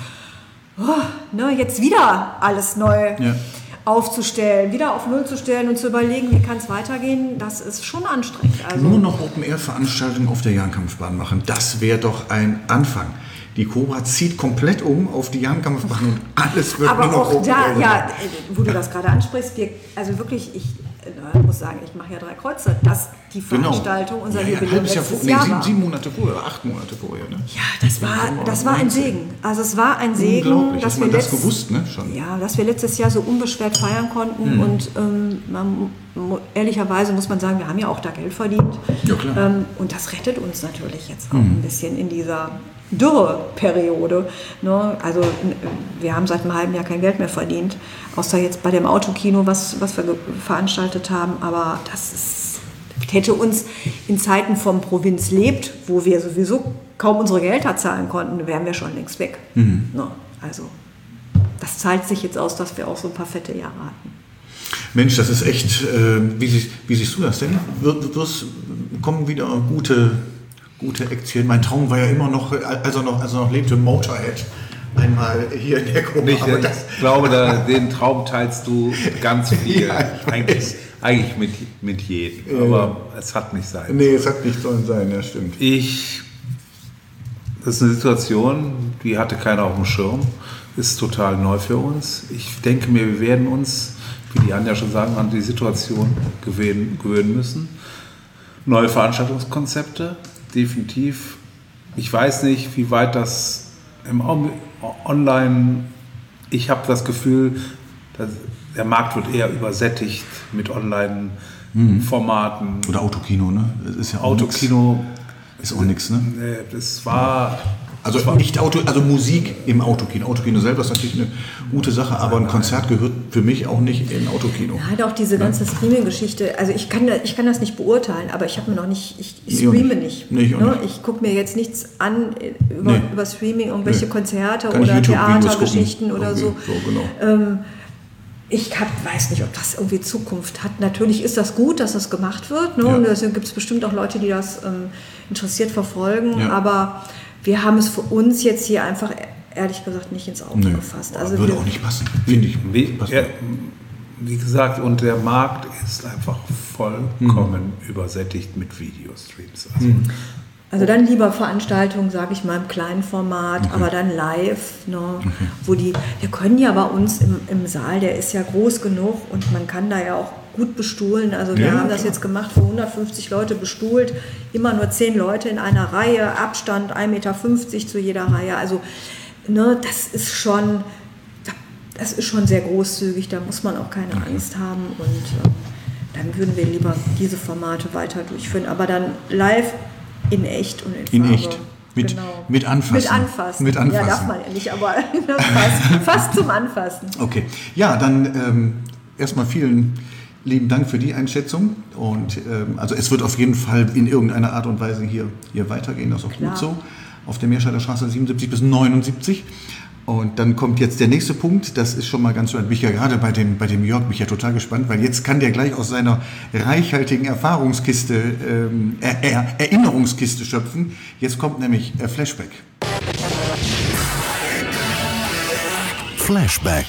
jetzt wieder alles neu aufzustellen, wieder auf Null zu stellen und zu überlegen, wie kann es weitergehen, das ist schon anstrengend. Also nur noch Open-Air-Veranstaltungen auf der Jahnkampfbahn machen, das wäre doch ein Anfang. Die Cobra zieht komplett um auf die Jahnkampfbahn und alles wird aber nur noch auch da, wo du das gerade ansprichst, also wirklich, ich muss sagen, ich mache ja 3 Kreuze, dass die Veranstaltung, unser Jubiläum letztes Jahr war. 7 Monate vorher, 8 Monate vorher. Ne? Ja, das war ein Segen. Also es war ein Segen, dass wir das gewusst, ne? Schon. Ja, dass wir letztes Jahr so unbeschwert feiern konnten und ehrlicherweise muss man sagen, wir haben ja auch da Geld verdient. Ja, klar. Und das rettet uns natürlich jetzt auch ein bisschen in dieser Dürreperiode. Ne? Also wir haben seit einem halben Jahr kein Geld mehr verdient, außer jetzt bei dem Autokino, was wir veranstaltet haben. Aber das hätte uns in Zeiten vom Provinz lebt, wo wir sowieso kaum unsere Gehälter zahlen konnten, wären wir schon längst weg. Ne? Also das zahlt sich jetzt aus, dass wir auch so ein paar fette Jahre hatten. Mensch, das ist echt, wie siehst du das denn? Kommen wieder gute Aktien. Mein Traum war ja immer noch, als er noch lebte, Motorhead. Einmal hier in der Gruppe. Ich glaube, den Traum teilst du ganz viel. Ja, eigentlich mit jedem. Aber es hat nicht sein. Nee, es hat nicht sollen sein, ja, stimmt. Das ist eine Situation, die hatte keiner auf dem Schirm. Ist total neu für uns. Ich denke mir, wir werden uns, wie die Anja schon sagen, an die Situation gewöhnen müssen. Neue Veranstaltungskonzepte. Definitiv. Ich weiß nicht, wie weit das im Online, ich habe das Gefühl, dass der Markt wird eher übersättigt mit Online-Formaten. Oder Autokino, ne? Das ist ja auch Autokino ist auch nichts, ne? Das war... Also Musik im Autokino. Autokino selber ist natürlich eine gute Sache, aber ein Konzert gehört für mich auch nicht in ein Autokino. Ja, halt auch diese ganze Streaming-Geschichte. Also ich kann das nicht beurteilen, aber ich habe mir noch nicht, ich streame nicht. Ich gucke mir jetzt nichts an über Streaming, irgendwelche Konzerte oder Theatergeschichten oder so. Genau. Ich weiß nicht, ob das irgendwie Zukunft hat. Natürlich ist das gut, dass das gemacht wird. Ne? Ja. Und da gibt es bestimmt auch Leute, die das interessiert verfolgen. Ja. Aber wir haben es für uns jetzt hier einfach, ehrlich gesagt, nicht ins Auge gefasst. Also würde auch nicht passen, finde ich. Wie gesagt, und der Markt ist einfach vollkommen übersättigt mit Videostreams. Also dann lieber Veranstaltungen, sage ich mal, im kleinen Format, aber dann live, ne, wir können ja bei uns im Saal, der ist ja groß genug und man kann da ja auch gut bestuhlen. Also wir haben das jetzt gemacht, für 150 Leute bestuhlt, immer nur 10 Leute in einer Reihe, Abstand 1,50 Meter zu jeder Reihe. Also das ist schon sehr großzügig, da muss man auch keine Angst haben und dann würden wir lieber diese Formate weiter durchführen, aber dann live in echt und in Farbe. Echt. Mit Anfassen. Mit Anfassen. Ja, darf man ja nicht, aber fast zum Anfassen. Okay. Ja, dann erstmal vielen lieben Dank für die Einschätzung. Und also es wird auf jeden Fall in irgendeiner Art und Weise hier weitergehen. Das ist auch gut so. Auf der Meerscheider Straße 77 bis 79. Und dann kommt jetzt der nächste Punkt, das ist schon mal ganz spannend. Bin ich ja gerade bei dem Jörg, bin ich ja total gespannt, weil jetzt kann der gleich aus seiner reichhaltigen Erfahrungskiste, Erinnerungskiste schöpfen. Jetzt kommt nämlich Flashback. Flashback.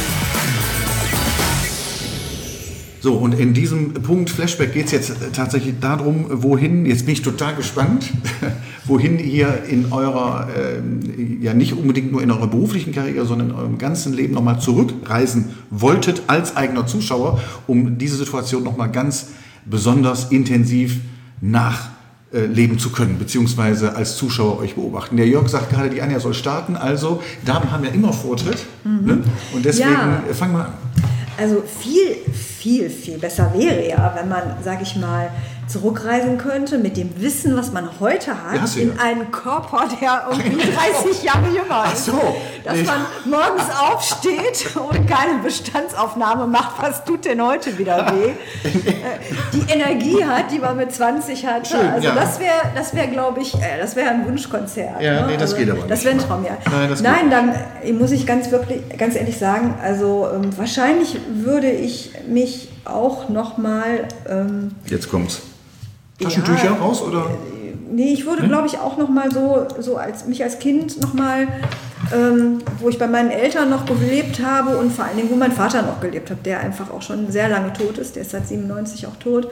So, und in diesem Punkt Flashback geht es jetzt tatsächlich darum, wohin, jetzt bin ich total gespannt, wohin ihr in eurer, ja nicht unbedingt nur in eurer beruflichen Karriere, sondern in eurem ganzen Leben nochmal zurückreisen wolltet als eigener Zuschauer, um diese Situation nochmal ganz besonders intensiv nachleben zu können, beziehungsweise als Zuschauer euch beobachten. Der Jörg sagt gerade, die Anja soll starten, also Damen haben ja immer Vortritt, ne? Und deswegen fangen wir an. Also viel viel, viel besser wäre ja, wenn man, sage ich mal, zurückreisen könnte mit dem Wissen, was man heute hat, in einen Körper, der irgendwie 30 Jahre jünger ist. Ach so. Dass man morgens aufsteht und keine Bestandsaufnahme macht, was tut denn heute wieder weh? Die Energie hat, die man mit 20 hatte. Schön, also ja. das wäre, glaube ich, das wäre ein Wunschkonzert. Ja, ne? nee, das geht aber nicht. Das wäre ein Traum, ja. Nein, dann muss ich ganz ehrlich sagen, also wahrscheinlich würde ich mich auch nochmal... Jetzt kommt's. Taschentücher raus, oder? Nee, ich würde, glaube ich, auch nochmal mich als Kind nochmal, wo ich bei meinen Eltern noch gelebt habe und vor allen Dingen, wo mein Vater noch gelebt hat, der einfach auch schon sehr lange tot ist, der ist seit 97 auch tot.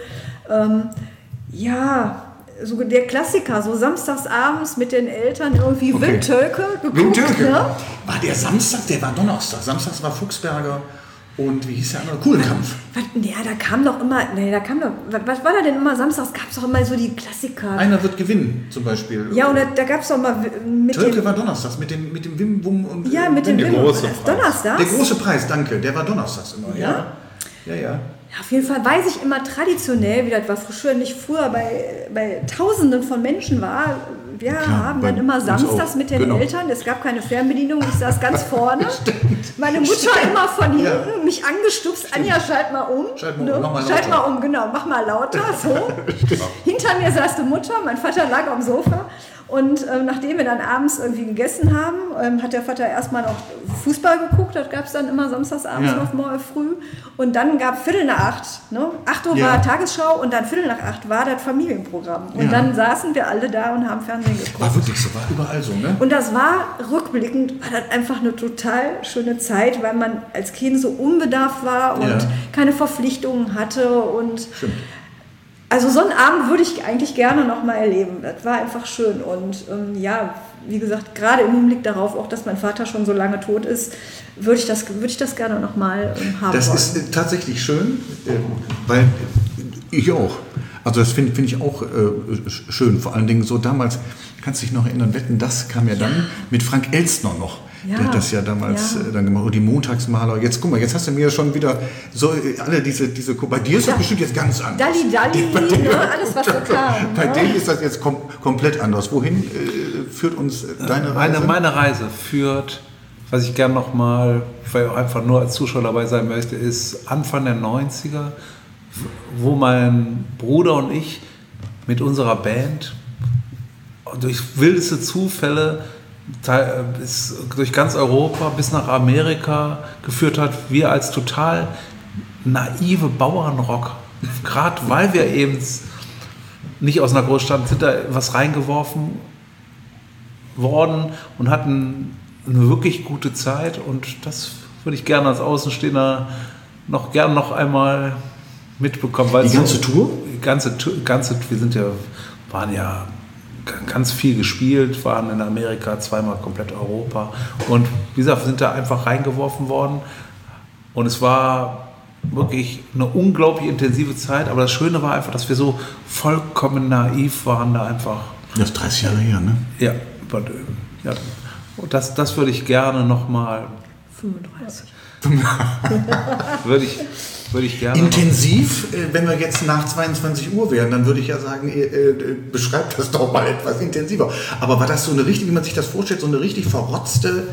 So der Klassiker, so samstags abends mit den Eltern irgendwie Windtölke geguckt. Windtölke. Ne? War der Samstag, der war Donnerstag. Samstags war Fuchsberger und wie hieß der andere? Kuhlenkampf. Ja, was war da denn immer? Samstags gab es doch immer so die Klassiker. Einer wird gewinnen, zum Beispiel. Ja, und da gab es doch mal mit Tölke war donnerstags, mit dem Wim Wum und... Ja, mit dem Wim. Donnerstags? Der große Preis, danke. Der war donnerstags immer, ja. Ja. Auf jeden Fall weiß ich immer traditionell, wie das war früher bei Tausenden von Menschen war. Wir haben dann immer samstags mit den Eltern, es gab keine Fernbedienung, ich saß ganz vorne. Meine Mutter immer von hinten mich angestupst, Anja, schalt mal um. Schalt mal um, genau, mach mal lauter, so. Hinter mir saß die Mutter, mein Vater lag am Sofa. Und nachdem wir dann abends irgendwie gegessen haben, hat der Vater erstmal noch Fußball geguckt. Das gab es dann immer samstagsabends noch morgen früh. Und dann gab 7:45, ne? 8 Uhr war Tagesschau und dann 7:45 war das Familienprogramm. Und dann saßen wir alle da und haben Fernsehen geguckt. War wirklich so, war überall so, ne? Und das war rückblickend, war das einfach eine total schöne Zeit, weil man als Kind so unbedarft war und keine Verpflichtungen hatte. Und also so einen Abend würde ich eigentlich gerne noch mal erleben. Das war einfach schön. Und wie gesagt, gerade im Hinblick darauf, auch dass mein Vater schon so lange tot ist, würde ich das gerne noch mal haben Das wollen. ist tatsächlich schön, weil ich auch. Also das finde ich auch schön. Vor allen Dingen so damals, kannst du dich noch erinnern, Wetten, das kam ja dann mit Frank Elstner noch. Ja. Der hat das ja damals dann gemacht. Und die Montagsmaler. Jetzt guck mal, jetzt hast du mir schon wieder so alle diese bei dir ist das bestimmt jetzt ganz anders. Dalli, alles was so kam. Bei denen ist das jetzt komplett anders. Wohin führt uns deine Reise? Meine Reise führt, was ich gerne nochmal, weil ich auch einfach nur als Zuschauer dabei sein möchte, ist Anfang der 90er, wo mein Bruder und ich mit unserer Band durch wildeste Zufälle durch ganz Europa bis nach Amerika geführt hat, wir als total naive Bauernrock, gerade weil wir eben nicht aus einer Großstadt sind, da was reingeworfen worden und hatten eine wirklich gute Zeit und das würde ich gerne als Außenstehender noch einmal mitbekommen. Weil die ganze Tour? Wir waren ja ganz viel gespielt, waren in Amerika, zweimal komplett Europa und wie gesagt, sind da einfach reingeworfen worden und es war wirklich eine unglaublich intensive Zeit, aber das Schöne war einfach, dass wir so vollkommen naiv waren da einfach. Das ist 30 Jahre her, ne? Ja, und das würde ich gerne nochmal 35. würde ich gerne intensiv, wenn wir jetzt nach 22 Uhr wären, dann würde ich ja sagen, beschreibt das doch mal etwas intensiver. Aber war das so eine richtig, wie man sich das vorstellt, so eine richtig verrotzte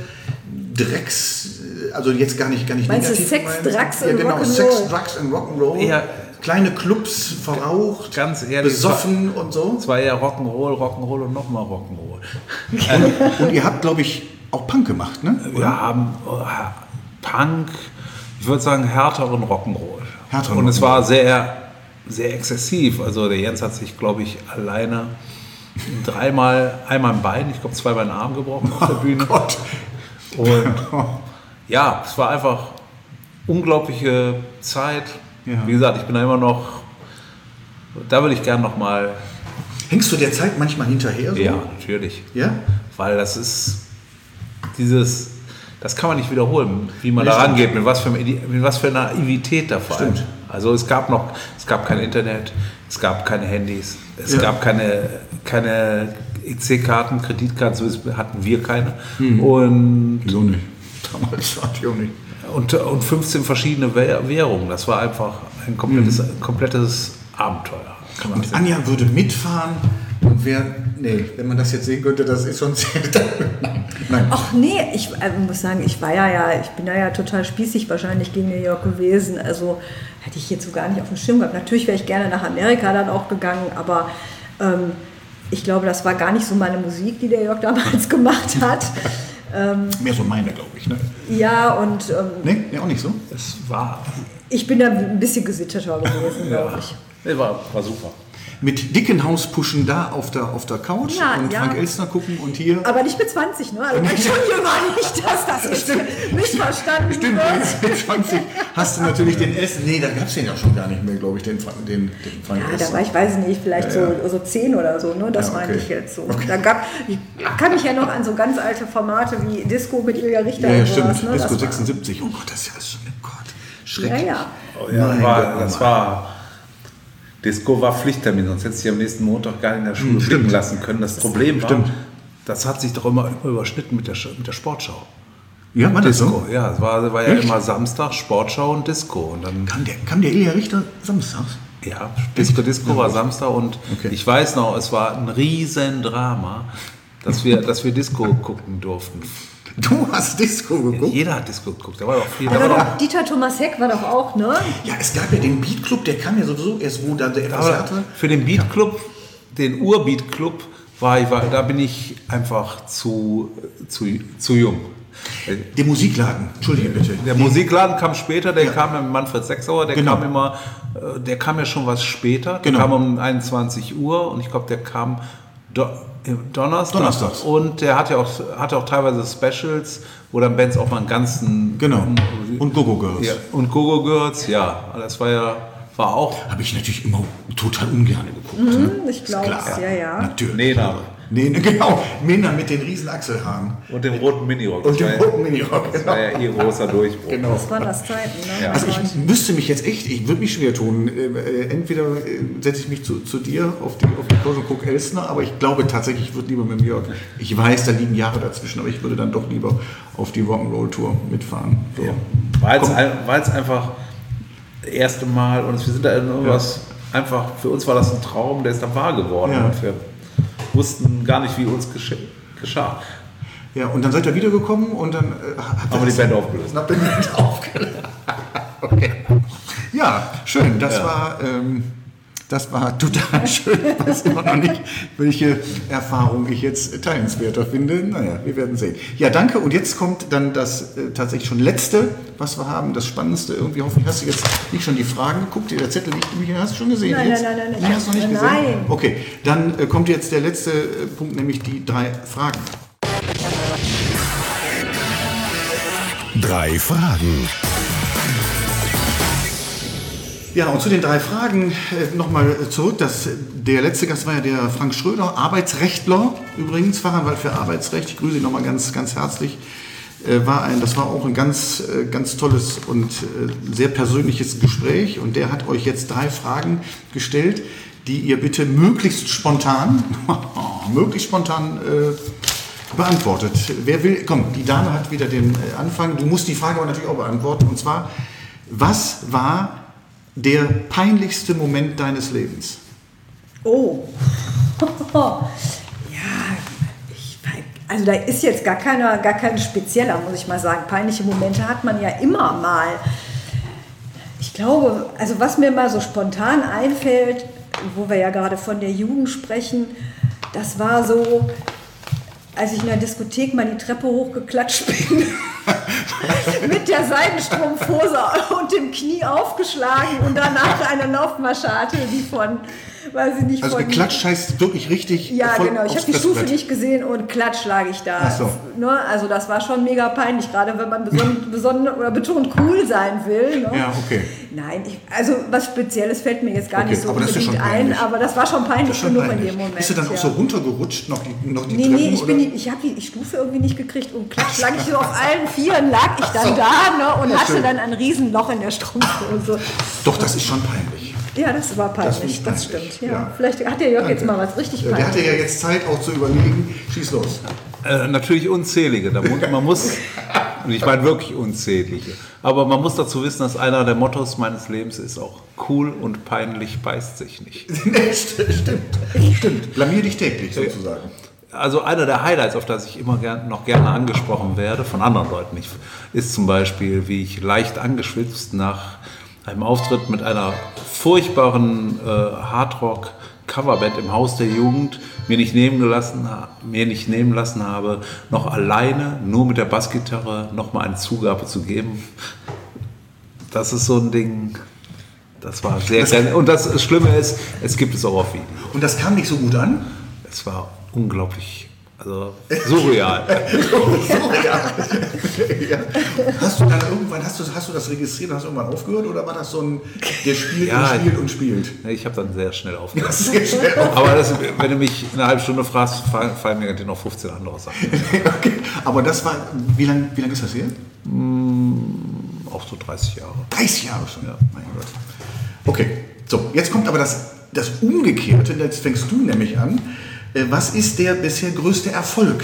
also jetzt gar nicht Meinst negativ. Du Sex, Drugs und genau, Rock'n'Roll? Sex, Drugs und Rock'n'Roll. Ja. Kleine Clubs, verraucht, ganz ehrlich, besoffen und so. Es war eher Rock'n'Roll und nochmal Rock'n'Roll. Und ihr habt, glaube ich, auch Punk gemacht, ne? Wir haben Punk, ich würde sagen härteren Rock'n'Roll. Und es war sehr, sehr exzessiv. Also der Jens hat sich, glaube ich, alleine einmal ein Bein, ich glaube zweimal den Arm gebrochen auf der Bühne. Gott. Und ja, es war einfach unglaubliche Zeit. Ja. Wie gesagt, ich bin da immer noch, da würde ich gerne noch mal. Hängst du der Zeit manchmal hinterher? So? Ja, natürlich. Ja? Weil das ist das kann man nicht wiederholen, wie man da rangeht, mit was für Naivität da vor allem. Also es gab kein Internet, es gab keine Handys, es gab keine EC-Karten, Kreditkarten, so hatten wir keine. Und so nicht. Damals war die auch nicht. Und 15 verschiedene Währungen. Das war einfach ein komplettes Abenteuer. kann man Und sagen. Anja würde mitfahren und wenn man das jetzt sehen könnte, das ist schon sehr... Nein. Ach nee, ich muss sagen, ich bin ja total spießig wahrscheinlich gegen New York gewesen. Also hätte ich jetzt so gar nicht auf dem Schirm gehabt. Natürlich wäre ich gerne nach Amerika dann auch gegangen, aber ich glaube, das war gar nicht so meine Musik, die der Jörg damals gemacht hat. Mehr so meine, glaube ich. Ne? Ja, und Nee, auch nicht so? Es war, ich bin da ein bisschen gesitteter gewesen, glaube ich. war super. Mit Dickenhaus-Pushen da auf der Couch Ja, und ja. Frank Elstner gucken und hier... Aber nicht mit 20, ne? Also schon jünger nicht, dass das jetzt missverstanden Stimmt, wird. mit 20 hast du natürlich den Elstner... Nee, da gab es den ja schon gar nicht mehr, glaube ich, den Frank Ja, da Elstner. war ich, weiß nicht, vielleicht Ja, so 10 oder so, ne? Das Ja, okay. meinte ich jetzt so. Okay. Ich kann mich ja noch an so ganz alte Formate wie Disco mit Ilja Richter Ja, und stimmt. sowas, ne? Disco Das war- 76. Oh Gott, das ist ja schon... Oh Gott, Ja, schrecklich. ja. Mein Gott, Das war Disco war Pflichttermin, sonst hätte ich am nächsten Montag gar nicht in der Schule Stimmt. blicken lassen können. Das Problem war, Stimmt. das hat sich doch immer überschnitten mit der Sportschau. Ja, war das Disco, so? ja, es war ja Echt? immer Samstag Sportschau und Disco. Und dann, Kam der Ilja Richter samstags? ja, Disco war Samstag und Okay. ich weiß noch, es war ein riesen Drama, dass wir Disco gucken durften. Du hast Disco geguckt? Jeder hat Disco geguckt, da war doch viel. Da war doch, Dieter Thomas Heck war doch auch, ne? Ja, es gab ja den Beat Club, der kam ja sowieso erst, wo dann der etwas Aber härtere... für den Beat Club, den Urbeat Club, da bin ich einfach zu jung. Der Musikladen, entschuldige bitte. Der Musikladen kam später, der kam ja mit Manfred Sechsauer, der Genau. kam immer, der kam ja schon was später, der Genau. kam um 21 Uhr und ich glaube, der kam Donnerstags. Und der hatte auch teilweise Specials, wo dann Bands auch mal einen ganzen... Genau. Und Go-Go Girls. Ja, und Go-Go Girls, ja, das war auch... Habe ich natürlich immer total ungern geguckt. Ne? Ich glaube Klar, es, ja. natürlich. Nena. Genau. Nena mit den riesen Achselhaaren. Und dem roten Minirock. Und dem Das war ja- roten Minirock. Das war ja ihr großer Durchbruch. Genau. Das waren das Zeiten, ne? Ja. Also ich müsste mich jetzt echt, ich würde mich schwer tun. Entweder setze ich mich zu dir auf die Couch und gucke Elstner, aber ich glaube tatsächlich, ich würde lieber mit dem Jörg. Ich weiß, da liegen Jahre dazwischen, aber ich würde dann doch lieber auf die Rock'n'Roll-Tour mitfahren. So. War jetzt einfach das erste Mal und wir sind da in irgendwas, einfach, für uns war das ein Traum, der ist dann wahr geworden Ja. und wir wussten gar nicht, wie uns geschah. Ja, und dann seid ihr wiedergekommen und dann Haben wir die Band aufgelöst. Habt ihr die Band aufgelöst. Okay. Ja, schön. Das war total schön. Ich weiß immer noch nicht, welche Erfahrung ich jetzt teilenswerter finde. Naja, wir werden sehen. Ja, danke. Und jetzt kommt dann das tatsächlich schon letzte, was wir haben, das Spannendste irgendwie. Hoffentlich hast du jetzt nicht schon die Fragen geguckt. Der Zettel liegt nämlich, hast du schon gesehen? Nein, jetzt? nein. Nee, hast du noch nicht gesehen? Nein. Okay, dann kommt jetzt der letzte Punkt, nämlich die 3 Fragen. 3 Fragen. Ja, und zu den 3 Fragen nochmal zurück. Der letzte Gast war ja der Frank Schröder, Arbeitsrechtler übrigens, Fachanwalt für Arbeitsrecht. Ich grüße ihn nochmal ganz, ganz herzlich. Das war auch ein ganz, ganz tolles und sehr persönliches Gespräch. Und der hat euch jetzt 3 Fragen gestellt, die ihr bitte möglichst spontan beantwortet. Wer will? Komm, die Dame hat wieder den Anfang. Du musst die Frage aber natürlich auch beantworten. Und zwar, was war der peinlichste Moment deines Lebens? Oh. Also da ist jetzt gar kein spezieller, muss ich mal sagen. Peinliche Momente hat man ja immer mal. Ich glaube, also was mir mal so spontan einfällt, wo wir ja gerade von der Jugend sprechen, das war so, als ich in der Diskothek mal die Treppe hochgeklatscht bin, mit der Seidenstrumpfhose und dem Knie aufgeschlagen und danach eine Laufmaschine, die von, weiß ich nicht, Also von... geklatscht heißt wirklich richtig. Ja, voll genau. Ich aufs habe die Stufe Fressbrett. nicht gesehen und klatsch lag ich da. Ach so. Ne? Also das war schon mega peinlich, gerade wenn man betont cool sein will. Ne? Ja, okay. Nein, also was Spezielles fällt mir jetzt gar Okay, nicht so aber das ist ja unbedingt schon ein, peinlich. aber das war schon peinlich Das ist schon genug peinlich. in dem Moment. Bist du dann auch ja. so runtergerutscht, noch die Nee, Treppen? ich, oder? ich habe die Stufe irgendwie nicht gekriegt und klatsch lag ich so auf allen Vieren, lag ich dann da, ne, und hatte schön. dann ein Riesenloch in der Strumpfhose. Doch, das ist schon peinlich. Ja, das war Das peinlich, ist das peinlich, stimmt. Ja. ja. Vielleicht hat der Jörg Danke. jetzt mal was richtig Der hatte peinliches. ja jetzt Zeit auch zu überlegen. Schieß los. Natürlich unzählige. Man muss und ich meine wirklich unzählige. Aber man muss dazu wissen, dass einer der Mottos meines Lebens ist auch: cool und peinlich beißt sich nicht. Stimmt. Blamier dich täglich sozusagen. Also einer der Highlights, auf das ich immer noch gerne angesprochen werde, von anderen Leuten, ist zum Beispiel, wie ich leicht angeschwitzt nach einem Auftritt mit einer furchtbaren Hardrock-Coverband im Haus der Jugend mir nicht nehmen lassen habe, noch alleine, nur mit der Bassgitarre, noch mal eine Zugabe zu geben. Das ist so ein Ding, das war sehr geil. Und das Schlimme ist, es gibt es auch auf Video. Und das kam nicht so gut an? Es war unglaublich, also surreal. Ja. Hast du dann irgendwann, hast du das registriert und hast irgendwann aufgehört, oder war das so ein, der spielt und spielt? Ich habe dann sehr schnell aufgehört. Sehr schnell aufgehört. Aber wenn du mich eine halbe Stunde fragst, fallen mir noch 15 andere Sachen. Okay. Aber das war, wie lange ist das her? Auch so 30 Jahre. 30 Jahre schon, ja. Mein Gott. Okay, so, jetzt kommt aber das Umgekehrte, jetzt fängst du nämlich an. Was ist der bisher größte Erfolg?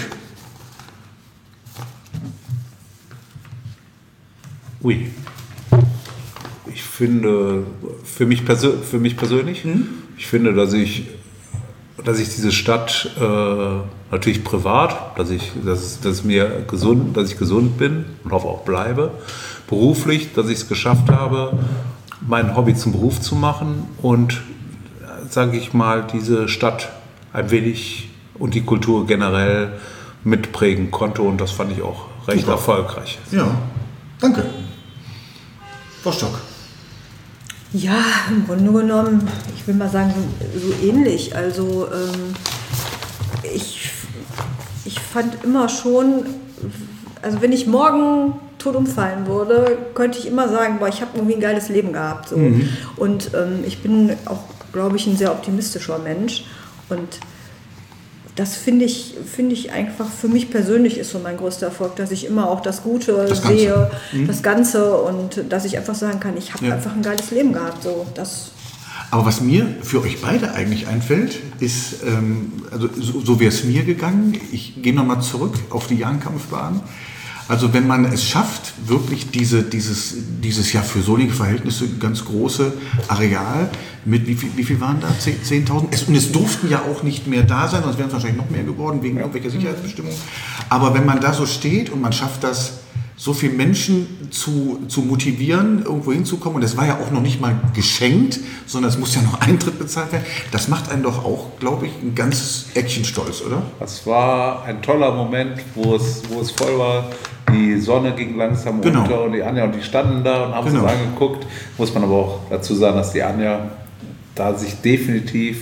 Ui. Ich finde, für mich persönlich, ich finde, dass ich diese Stadt natürlich privat, dass ich gesund bin und hoffe auch bleibe, beruflich, dass ich es geschafft habe, mein Hobby zum Beruf zu machen und, sage ich mal, diese Stadt ein wenig und die Kultur generell mitprägen konnte, und das fand ich auch recht erfolgreich. Ja, danke. Frau Stock. Ja, im Grunde genommen, ich will mal sagen, so ähnlich. Also ich fand immer schon, also wenn ich morgen tot umfallen würde, könnte ich immer sagen, boah, ich habe irgendwie ein geiles Leben gehabt. So. Und ich bin auch, glaube ich, ein sehr optimistischer Mensch. Und das finde ich einfach, für mich persönlich ist so mein größter Erfolg, dass ich immer auch das Gute sehe, das Ganze, und dass ich einfach sagen kann, ich habe einfach ein geiles Leben gehabt. So, das. Aber was mir für euch beide eigentlich einfällt, ist, also so wäre es mir gegangen. Ich gehe nochmal zurück auf die Jahrenkampfbahn. Also wenn man es schafft, wirklich dieses ja für solche Verhältnisse ganz große Areal mit, wie viel waren da? 10.000? Und es durften ja auch nicht mehr da sein, sonst wären es wahrscheinlich noch mehr geworden, wegen irgendwelcher Sicherheitsbestimmungen. Aber wenn man da so steht und man schafft das, so viele Menschen zu motivieren, irgendwo hinzukommen, und das war ja auch noch nicht mal geschenkt, sondern es muss ja noch Eintritt bezahlt werden, das macht einen doch auch, glaube ich, ein ganzes Eckchen stolz, oder? Das war ein toller Moment, wo es voll war. Die Sonne ging langsam unter und die Anja und die standen da und haben uns angeguckt. Muss man aber auch dazu sagen, dass die Anja da sich definitiv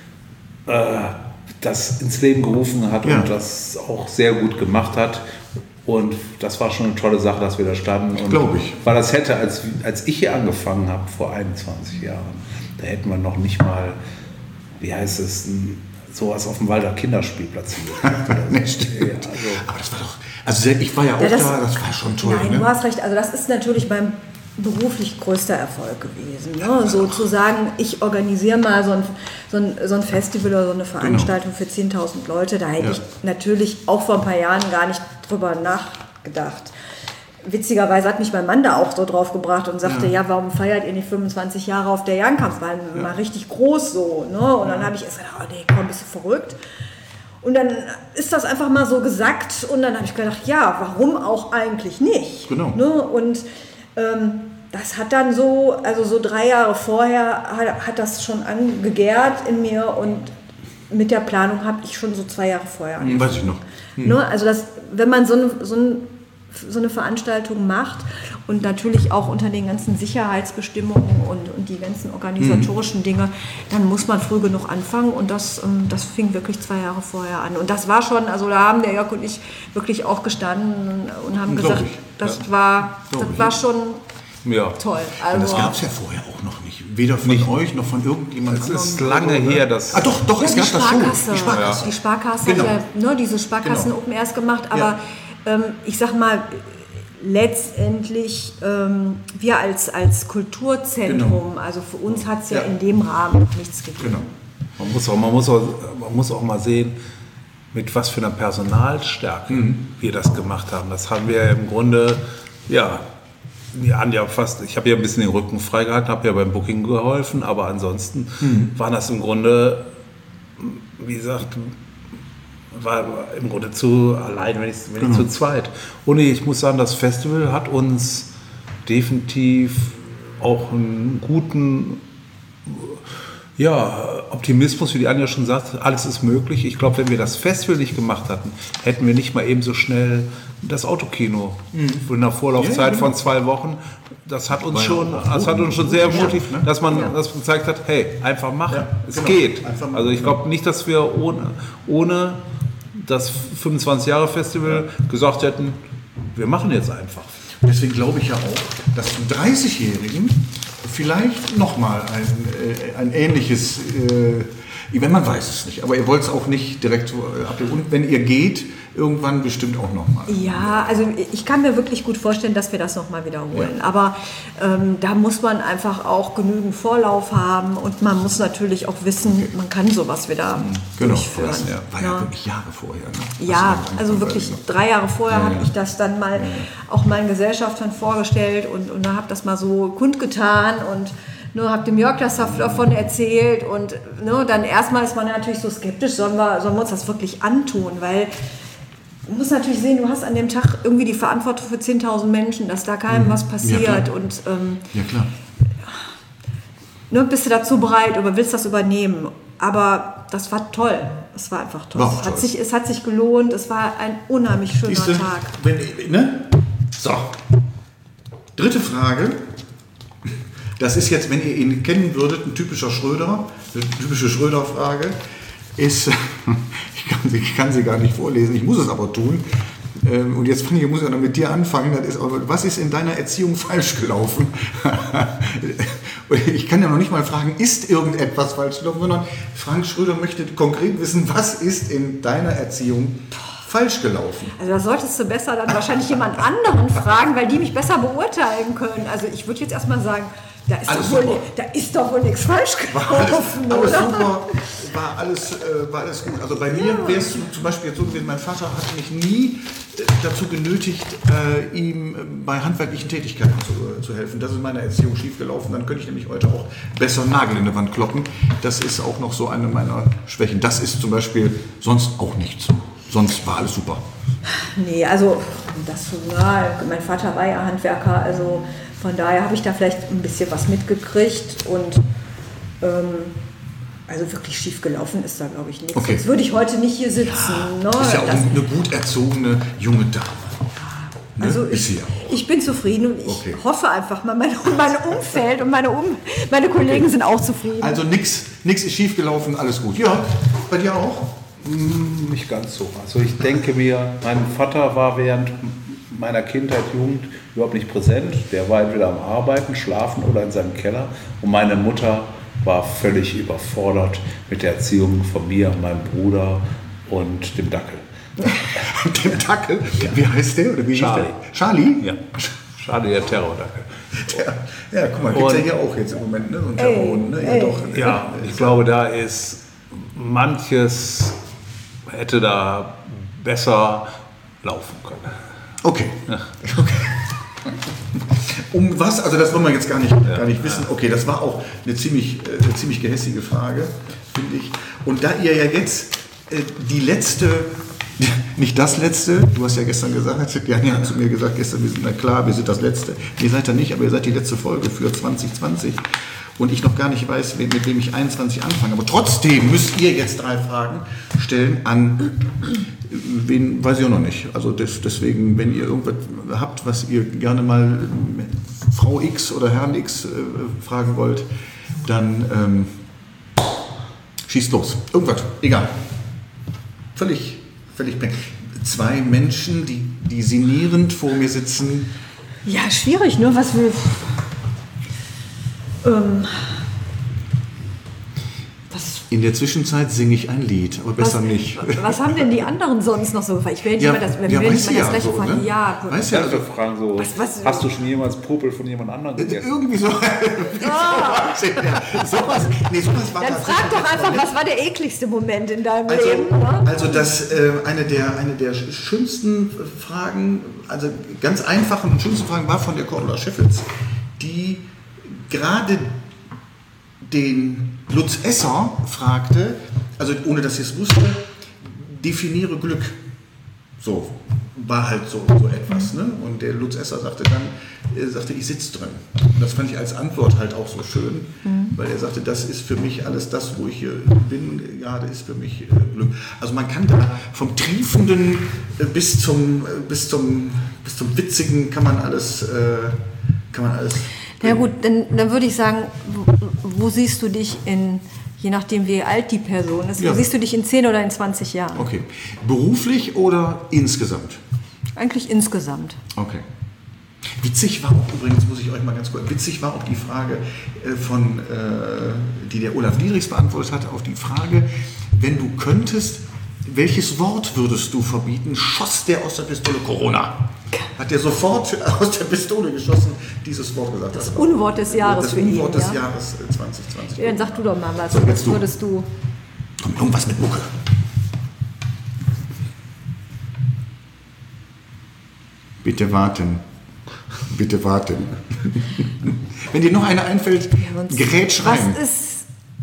das ins Leben gerufen hat und das auch sehr gut gemacht hat. Und das war schon eine tolle Sache, dass wir da standen. Glaube ich. Weil das hätte, als ich hier angefangen habe, vor 21 Jahren, da hätten wir noch nicht mal, wie heißt es, sowas auf dem Walder Kinderspielplatz hingekriegt. Aber das war doch, also ich war ja auch da, das war schon toll. Nein, du hast recht, also das ist natürlich mein beruflich größter Erfolg gewesen. Ne? So zu sagen, ich organisiere mal so ein Festival oder so eine Veranstaltung für 10.000 Leute, da hätte ich natürlich auch vor ein paar Jahren gar nicht drüber nachgedacht. Witzigerweise hat mich mein Mann da auch so drauf gebracht und sagte, ja, warum feiert ihr nicht 25 Jahre auf der Jahrenkampfbahn? Mal richtig groß so. Ne? Und dann habe ich erst gedacht, oh nee, komm, bist du verrückt? Und dann ist das einfach mal so gesagt und dann habe ich gedacht, ja, warum auch eigentlich nicht? Genau. Ne? Und das hat dann so, also so 3 Jahre vorher hat das schon angegärt in mir, und mit der Planung habe ich schon so 2 Jahre vorher angefangen. Weiß ich noch. Ne? Also wenn man so eine Veranstaltung macht und natürlich auch unter den ganzen Sicherheitsbestimmungen und die ganzen organisatorischen Dinge, dann muss man früh genug anfangen, und das fing wirklich 2 Jahre vorher an. Und das war schon, also da haben der Jörg und ich wirklich auch gestanden und haben gesagt, das war schon toll. Also, und das gab es ja vorher auch noch nicht. Weder von euch noch von irgendjemandem. Es ist lange her, dass... Doch, es gab das schon. Die Sparkasse hat ja diese Sparkassen Open Airs gemacht, aber ich sag mal, letztendlich wir als Kulturzentrum, also für uns hat es ja in dem Rahmen noch nichts gegeben. Genau. Man muss auch mal sehen, mit was für einer Personalstärke wir das gemacht haben. Das haben wir im Grunde, ja, die Anja fast, ich habe ja ein bisschen den Rücken freigehalten, habe ja beim Booking geholfen, aber ansonsten waren das im Grunde, wie gesagt, war im Grunde zu allein, wenn ich zu zweit. Und ich muss sagen, das Festival hat uns definitiv auch einen guten Optimismus, wie die Anja schon sagt, alles ist möglich. Ich glaube, wenn wir das Festival nicht gemacht hatten, hätten wir nicht mal eben so schnell das Autokino in einer Vorlaufzeit von 2 Wochen. Das hat uns schon sehr ermutigt, dass man das gezeigt hat, hey, einfach machen, es geht. Also ich glaube nicht, dass wir ohne das 25-Jahre-Festival gesagt hätten, wir machen jetzt einfach. Deswegen glaube ich ja auch, dass die 30-Jährigen vielleicht nochmal ein ähnliches Event, man weiß es nicht, aber ihr wollt es auch nicht direkt so abnehmen. Und wenn ihr geht, irgendwann bestimmt auch nochmal. Ja, also ich kann mir wirklich gut vorstellen, dass wir das nochmal wiederholen. Ja. Aber da muss man einfach auch genügend Vorlauf haben und man muss natürlich auch wissen, man kann sowas wieder durchführen. Das war ja wirklich Jahre vorher. Ne? Ja, also wirklich 3 Jahre vorher habe ich das dann mal auch meinen Gesellschaftern vorgestellt und da habe das mal so kundgetan und habe dem Jörg das davon erzählt und dann erstmal ist man natürlich so skeptisch, sollen wir uns das wirklich antun, weil du musst natürlich sehen, du hast an dem Tag irgendwie die Verantwortung für 10.000 Menschen, dass da keinem was passiert. Ja, klar. Und ja, klar. Bist du dazu bereit oder willst das übernehmen? Aber das war toll. Es war einfach toll. Es hat sich gelohnt. Es war ein unheimlich schöner Tag. So. Dritte Frage. Das ist jetzt, wenn ihr ihn kennen würdet, eine typische Schröder-Frage. Ich kann sie gar nicht vorlesen, ich muss es aber tun. Und jetzt muss ich dann mit dir anfangen. Was ist in deiner Erziehung falsch gelaufen? Ich kann ja noch nicht mal fragen, ist irgendetwas falsch gelaufen, sondern Frank Schröder möchte konkret wissen, was ist in deiner Erziehung falsch gelaufen? Also da solltest du besser dann wahrscheinlich jemand anderen fragen, weil die mich besser beurteilen können. Also ich würde jetzt erstmal sagen, da ist doch wohl nichts falsch gelaufen, alles super, war alles gut. Also bei mir wäre es zum Beispiel jetzt so gewesen, mein Vater hat mich nie dazu genötigt, ihm bei handwerklichen Tätigkeiten zu helfen. Das ist in meiner Erziehung schief gelaufen. Dann könnte ich nämlich heute auch besser einen Nagel in die Wand kloppen. Das ist auch noch so eine meiner Schwächen. Das ist zum Beispiel sonst auch nicht so. Sonst war alles super. Nee, also mein Vater war ja Handwerker, also von daher habe ich da vielleicht ein bisschen was mitgekriegt und also wirklich schief gelaufen ist da, glaube ich, nichts. Okay. Sonst würde ich heute nicht hier sitzen. Ja, ist ja auch eine gut erzogene junge Dame. Ne? Also ich bin zufrieden und ich hoffe einfach mal, mein Umfeld und meine Kollegen sind auch zufrieden. Also nix ist schief gelaufen, alles gut. Ja, bei dir auch? Nicht ganz so. Also ich denke mir, mein Vater war während meiner Kindheit, Jugend überhaupt nicht präsent. Der war entweder am Arbeiten, schlafen oder in seinem Keller. Und meine Mutter war völlig überfordert mit der Erziehung von mir, meinem Bruder und dem Dackel. Dem Dackel? Wie heißt der? Oder wie Charlie. Hieß der? Charlie? Ja, Charlie, der Terrordackel. Ja, guck mal, gibt es ja hier auch jetzt im Moment, ne? So ein Terrorhund, ne? Ja, ich glaube, da ist manches hätte da besser laufen können. Okay. Um was? Also das wollen wir jetzt gar nicht wissen. Okay, das war auch eine ziemlich gehässige Frage, finde ich. Und da ihr ja jetzt die letzte, nicht das letzte, du hast ja gestern gesagt, Janja hat zu mir gesagt gestern, wir sind das letzte. Ihr seid da nicht, aber ihr seid die letzte Folge für 2020. Und ich noch gar nicht weiß, mit wem ich 21 anfange. Aber trotzdem müsst ihr jetzt 3 Fragen stellen an wen, weiß ich auch noch nicht. Also deswegen, wenn ihr irgendwas habt, was ihr gerne mal Frau X oder Herrn X fragen wollt, dann schießt los. Irgendwas, egal. Völlig blank. 2 Menschen, die sinnierend vor mir sitzen. Ja, schwierig, ne? Was will... In der Zwischenzeit singe ich ein Lied, aber besser nicht. Was haben denn die anderen sonst noch so gefragt? Ich will nicht Ja, mal das, ja, will nicht weißt mal du das ja gleiche so, fragen. ne? Ja, Weißt du ja, Also fragen so, was- hast du schon jemals Popel von jemand anderem gegessen? irgendwie so. Sowas war dann frag doch einfach, was war der ekligste Moment in deinem Leben? Ne? Also das, eine der schönsten Fragen, also ganz einfachen und schönsten Fragen war von der Cordula Scheffels, die gerade den Lutz Esser fragte, also ohne dass sie es wusste, definiere Glück. So, war halt so etwas. Ne? Und der Lutz Esser sagte dann, ich sitze drin. Und das fand ich als Antwort halt auch so schön, weil er sagte, das ist für mich alles das, wo ich hier bin, gerade ist für mich Glück. Also man kann da vom Triefenden bis zum Witzigen kann man alles. Ja gut, dann würde ich sagen, wo siehst du dich je nachdem wie alt die Person ist, Ja. wo siehst du dich in 10 oder in 20 Jahren? Okay. Beruflich oder insgesamt? Eigentlich insgesamt. Okay. Witzig war auch übrigens, muss ich euch mal ganz kurz, witzig war auch die Frage die der Olaf Dietrichs beantwortet hat, auf die Frage, wenn du könntest, welches Wort würdest du verbieten, schoss der aus der Pistole Corona. Hat der sofort aus der Pistole geschossen, dieses Wort gesagt. Das Unwort des Jahres das für ihn. Unwort des Ja? Jahres 2020. Ja, dann sag du doch mal was. So, jetzt Was du. würdest du? Komm, irgendwas mit Mucke. Bitte warten. Bitte warten. Wenn dir noch eine einfällt, gerät schreien. Was ist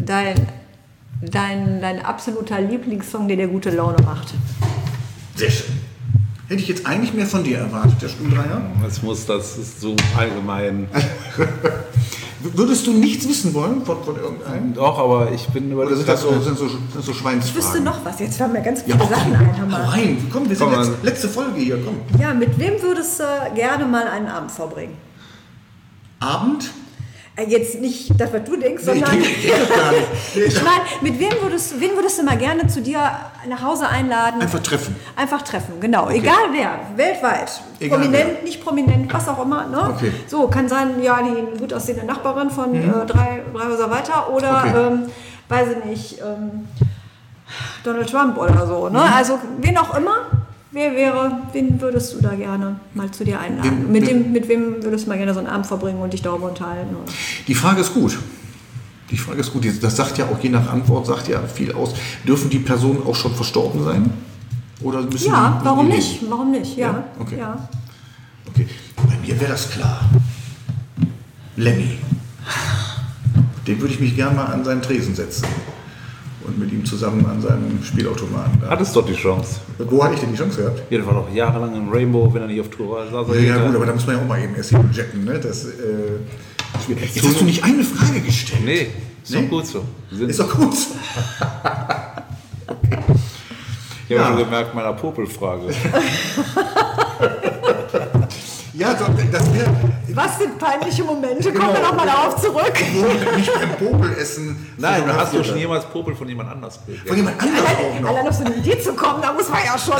dein absoluter Lieblingssong, der dir gute Laune macht? Sehr schön. Hätte ich jetzt eigentlich mehr von dir erwartet, der Stuhldreier. Das ist so allgemein. Würdest du nichts wissen wollen von irgendeinem? Doch, aber ich bin über Oder sind das so Ich Schweinsfragen? wüsste noch was. Jetzt fallen mir ganz Ja, viele auch Sachen komm, ein. Hör hau mal. rein. Komm, wir sind Komm, letzte Folge hier. Komm. Ja, mit wem würdest du gerne mal einen Abend verbringen? Abend? Jetzt nicht das, was du denkst, Nee, sondern ich denk das gar nicht. Nee, ich meine, wen würdest du mal gerne zu dir nach Hause einladen? Einfach treffen. Einfach treffen, genau. Egal wer, weltweit. Egal prominent, nicht prominent, was auch immer. Ne? Okay. So, kann sein, ja, die gut aussehende Nachbarin von drei Häuser weiter oder, Okay. weiß ich nicht, Donald Trump oder so. Ne? Also, wen auch immer. Wen würdest du da gerne mal zu dir einladen? Mit wem würdest du mal gerne so einen Abend verbringen und dich darüber unterhalten? Oder? Die Frage ist gut. Das sagt ja auch je nach Antwort, sagt ja viel aus. Dürfen die Personen auch schon verstorben sein? Oder müssen Ja, die warum leben? nicht? Warum nicht? Ja. Ja? Okay. Ja. Okay. Bei mir wäre das klar. Lemmy. Den würde ich mich gerne mal an seinen Tresen setzen. Und mit ihm zusammen an seinem Spielautomaten. Da. Hattest doch die Chance. Wo hatte ich denn die Chance gehabt? Ja, das war doch jahrelang im Rainbow, wenn er nicht auf Tour war. Saß er Ja, hinter- gut, aber da muss man ja auch mal eben erst hin jetten. Ne? Jetzt hast du nicht eine Frage gestellt. Nee, ist Nee? doch gut so. Wir sind- Ist doch gut. Ich habe Ja. schon gemerkt, meiner Popelfrage. Ja, das wäre Was sind peinliche Momente? Kommen wir Genau. nochmal darauf zurück. nicht beim Popelessen. Nein, hast du fotografiert. schon jemals Popel von jemand anders gegessen? Von jemand anderem auch noch. Allein auf so eine Idee zu kommen, da muss man ja schon.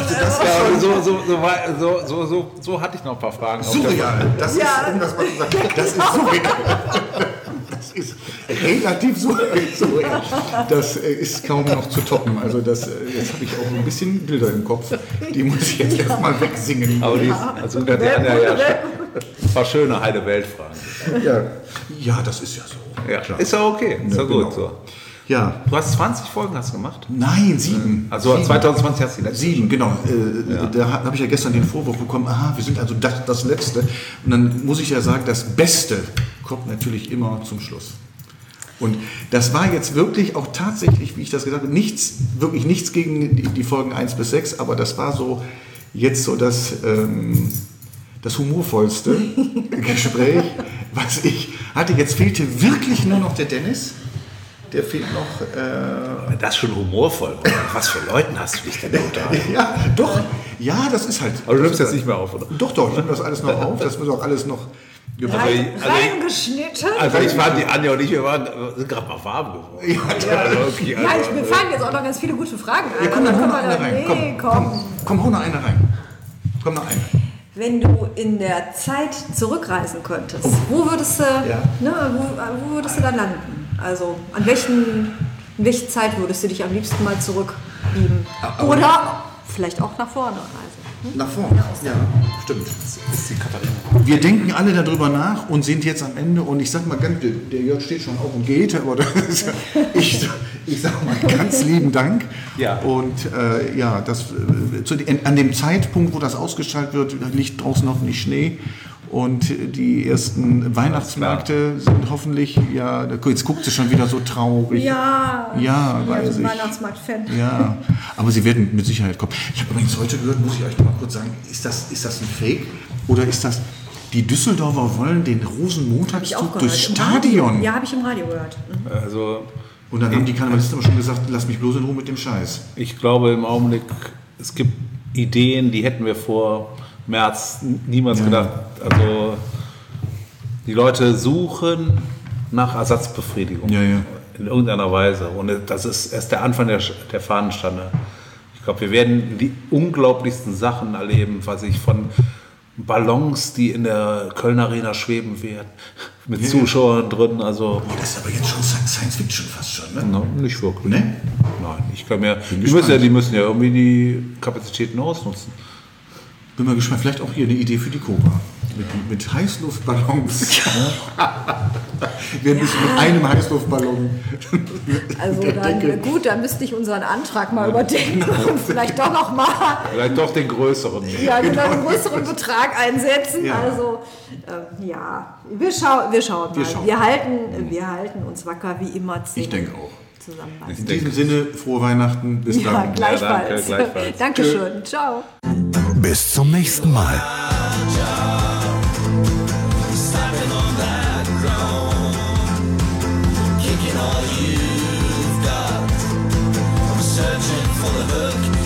Ja, so hatte ich noch ein paar Fragen. Surreal. Das ist, Ja. um das mal zu sagen, das ist surreal. Das ist relativ surreal. Das ist kaum noch zu toppen. Also jetzt habe ich auch ein bisschen Bilder im Kopf. Die muss ich jetzt erstmal wegsingen. Aber die, also die Anja ja ein paar schöne heile Weltfragen. Ja, das ist ja so. Ja, ist ja okay, ist ja gut genau. so. Ja. Du hast 20 Folgen gemacht? Nein, 7. Also 2020 hast du die letzte. 7, genau. Da habe ich ja gestern den Vorwurf bekommen, aha, wir sind also das Letzte. Und dann muss ich ja sagen, das Beste kommt natürlich immer zum Schluss. Und das war jetzt wirklich auch tatsächlich, wie ich das gesagt habe, wirklich nichts gegen die Folgen 1 bis 6, aber das war so jetzt so das humorvollste Gespräch, was ich hatte. Jetzt fehlte wirklich nur noch der Dennis. Der fehlt noch. Das ist schon humorvoll. Oder? Was für Leuten hast du dich denn da unterhalten? Ja, doch. Ja, das ist halt. Aber du nimmst jetzt nicht mehr auf, oder? Doch, ich nehme das alles noch auf. Das wird auch alles noch. Reingeschnitten. Also ich fand die Anja und ich, wir sind gerade mal warm geworden. Wir fangen jetzt auch noch ganz viele gute Fragen an. Ja, komm, dann hau Können noch wir eine da- rein. Nee, komm. Komm, hau noch eine rein. Komm noch eine. Wenn du in der Zeit zurückreisen könntest, wo würdest du, Ja. wo würdest du dann landen? Also an welchen In welche Zeit würdest du dich am liebsten mal zurücklieben? Oder vielleicht auch nach vorne reisen? Nach vorne, ja, stimmt. Das ist die Katharina. Wir denken alle darüber nach und sind jetzt am Ende. Und ich sag mal ganz, der Jörg steht schon auf und geht, aber ich sag mal ganz lieben Dank. Ja. Und ja, an dem Zeitpunkt, wo das ausgestrahlt wird, liegt draußen noch nicht Schnee. Und die ersten Weihnachtsmärkte sind hoffentlich, ja, jetzt guckt sie schon wieder so traurig. Ja, weiß so ein ich. Weihnachtsmarkt-Fan. Ja, aber sie werden mit Sicherheit kommen. Ich habe übrigens heute gehört, muss ich euch noch mal kurz sagen, ist das ein Fake oder ist das, die Düsseldorfer wollen den Rosenmontagszug durchs Stadion? Ja, habe ich im Radio gehört. Mhm. Also, Und dann haben die Karnevalisten aber schon gesagt, lass mich bloß in Ruhe mit dem Scheiß. ich glaube im Augenblick, es gibt Ideen, die hätten wir vor März niemals gedacht. Also die Leute suchen nach Ersatzbefriedigung in irgendeiner Weise. Und das ist erst der Anfang der Fahnenstange. Ich glaube, wir werden die unglaublichsten Sachen erleben, was ich von Ballons, die in der Köln Arena schweben werden, mit Zuschauern drin. Also Das ist aber jetzt schon Science Fiction fast schon, ne? no, nicht wirklich. Ne? Nein, ich kann mir. gespannt. Die müssen ja irgendwie die Kapazitäten ausnutzen. Bin mal gespannt, vielleicht auch hier eine Idee für die Cobra. Mit Heißluftballons. Wir müssen mit einem Heißluftballon. Also dann, gut, dann müsste ich unseren Antrag mal überdenken und vielleicht doch noch mal Vielleicht doch den größeren. einen größeren Betrag einsetzen. Ja. Also wir schauen mal. schauen. Wir halten uns wacker wie immer Ich denke auch. zusammen. In diesem Sinne, frohe Weihnachten. Bis Ja, dann. gleichfalls. Ja, danke, gleichfalls. Dankeschön. Ciao. Bis zum nächsten Mal. Stomping on that ground, kicking all you've got. I'm searching for the hook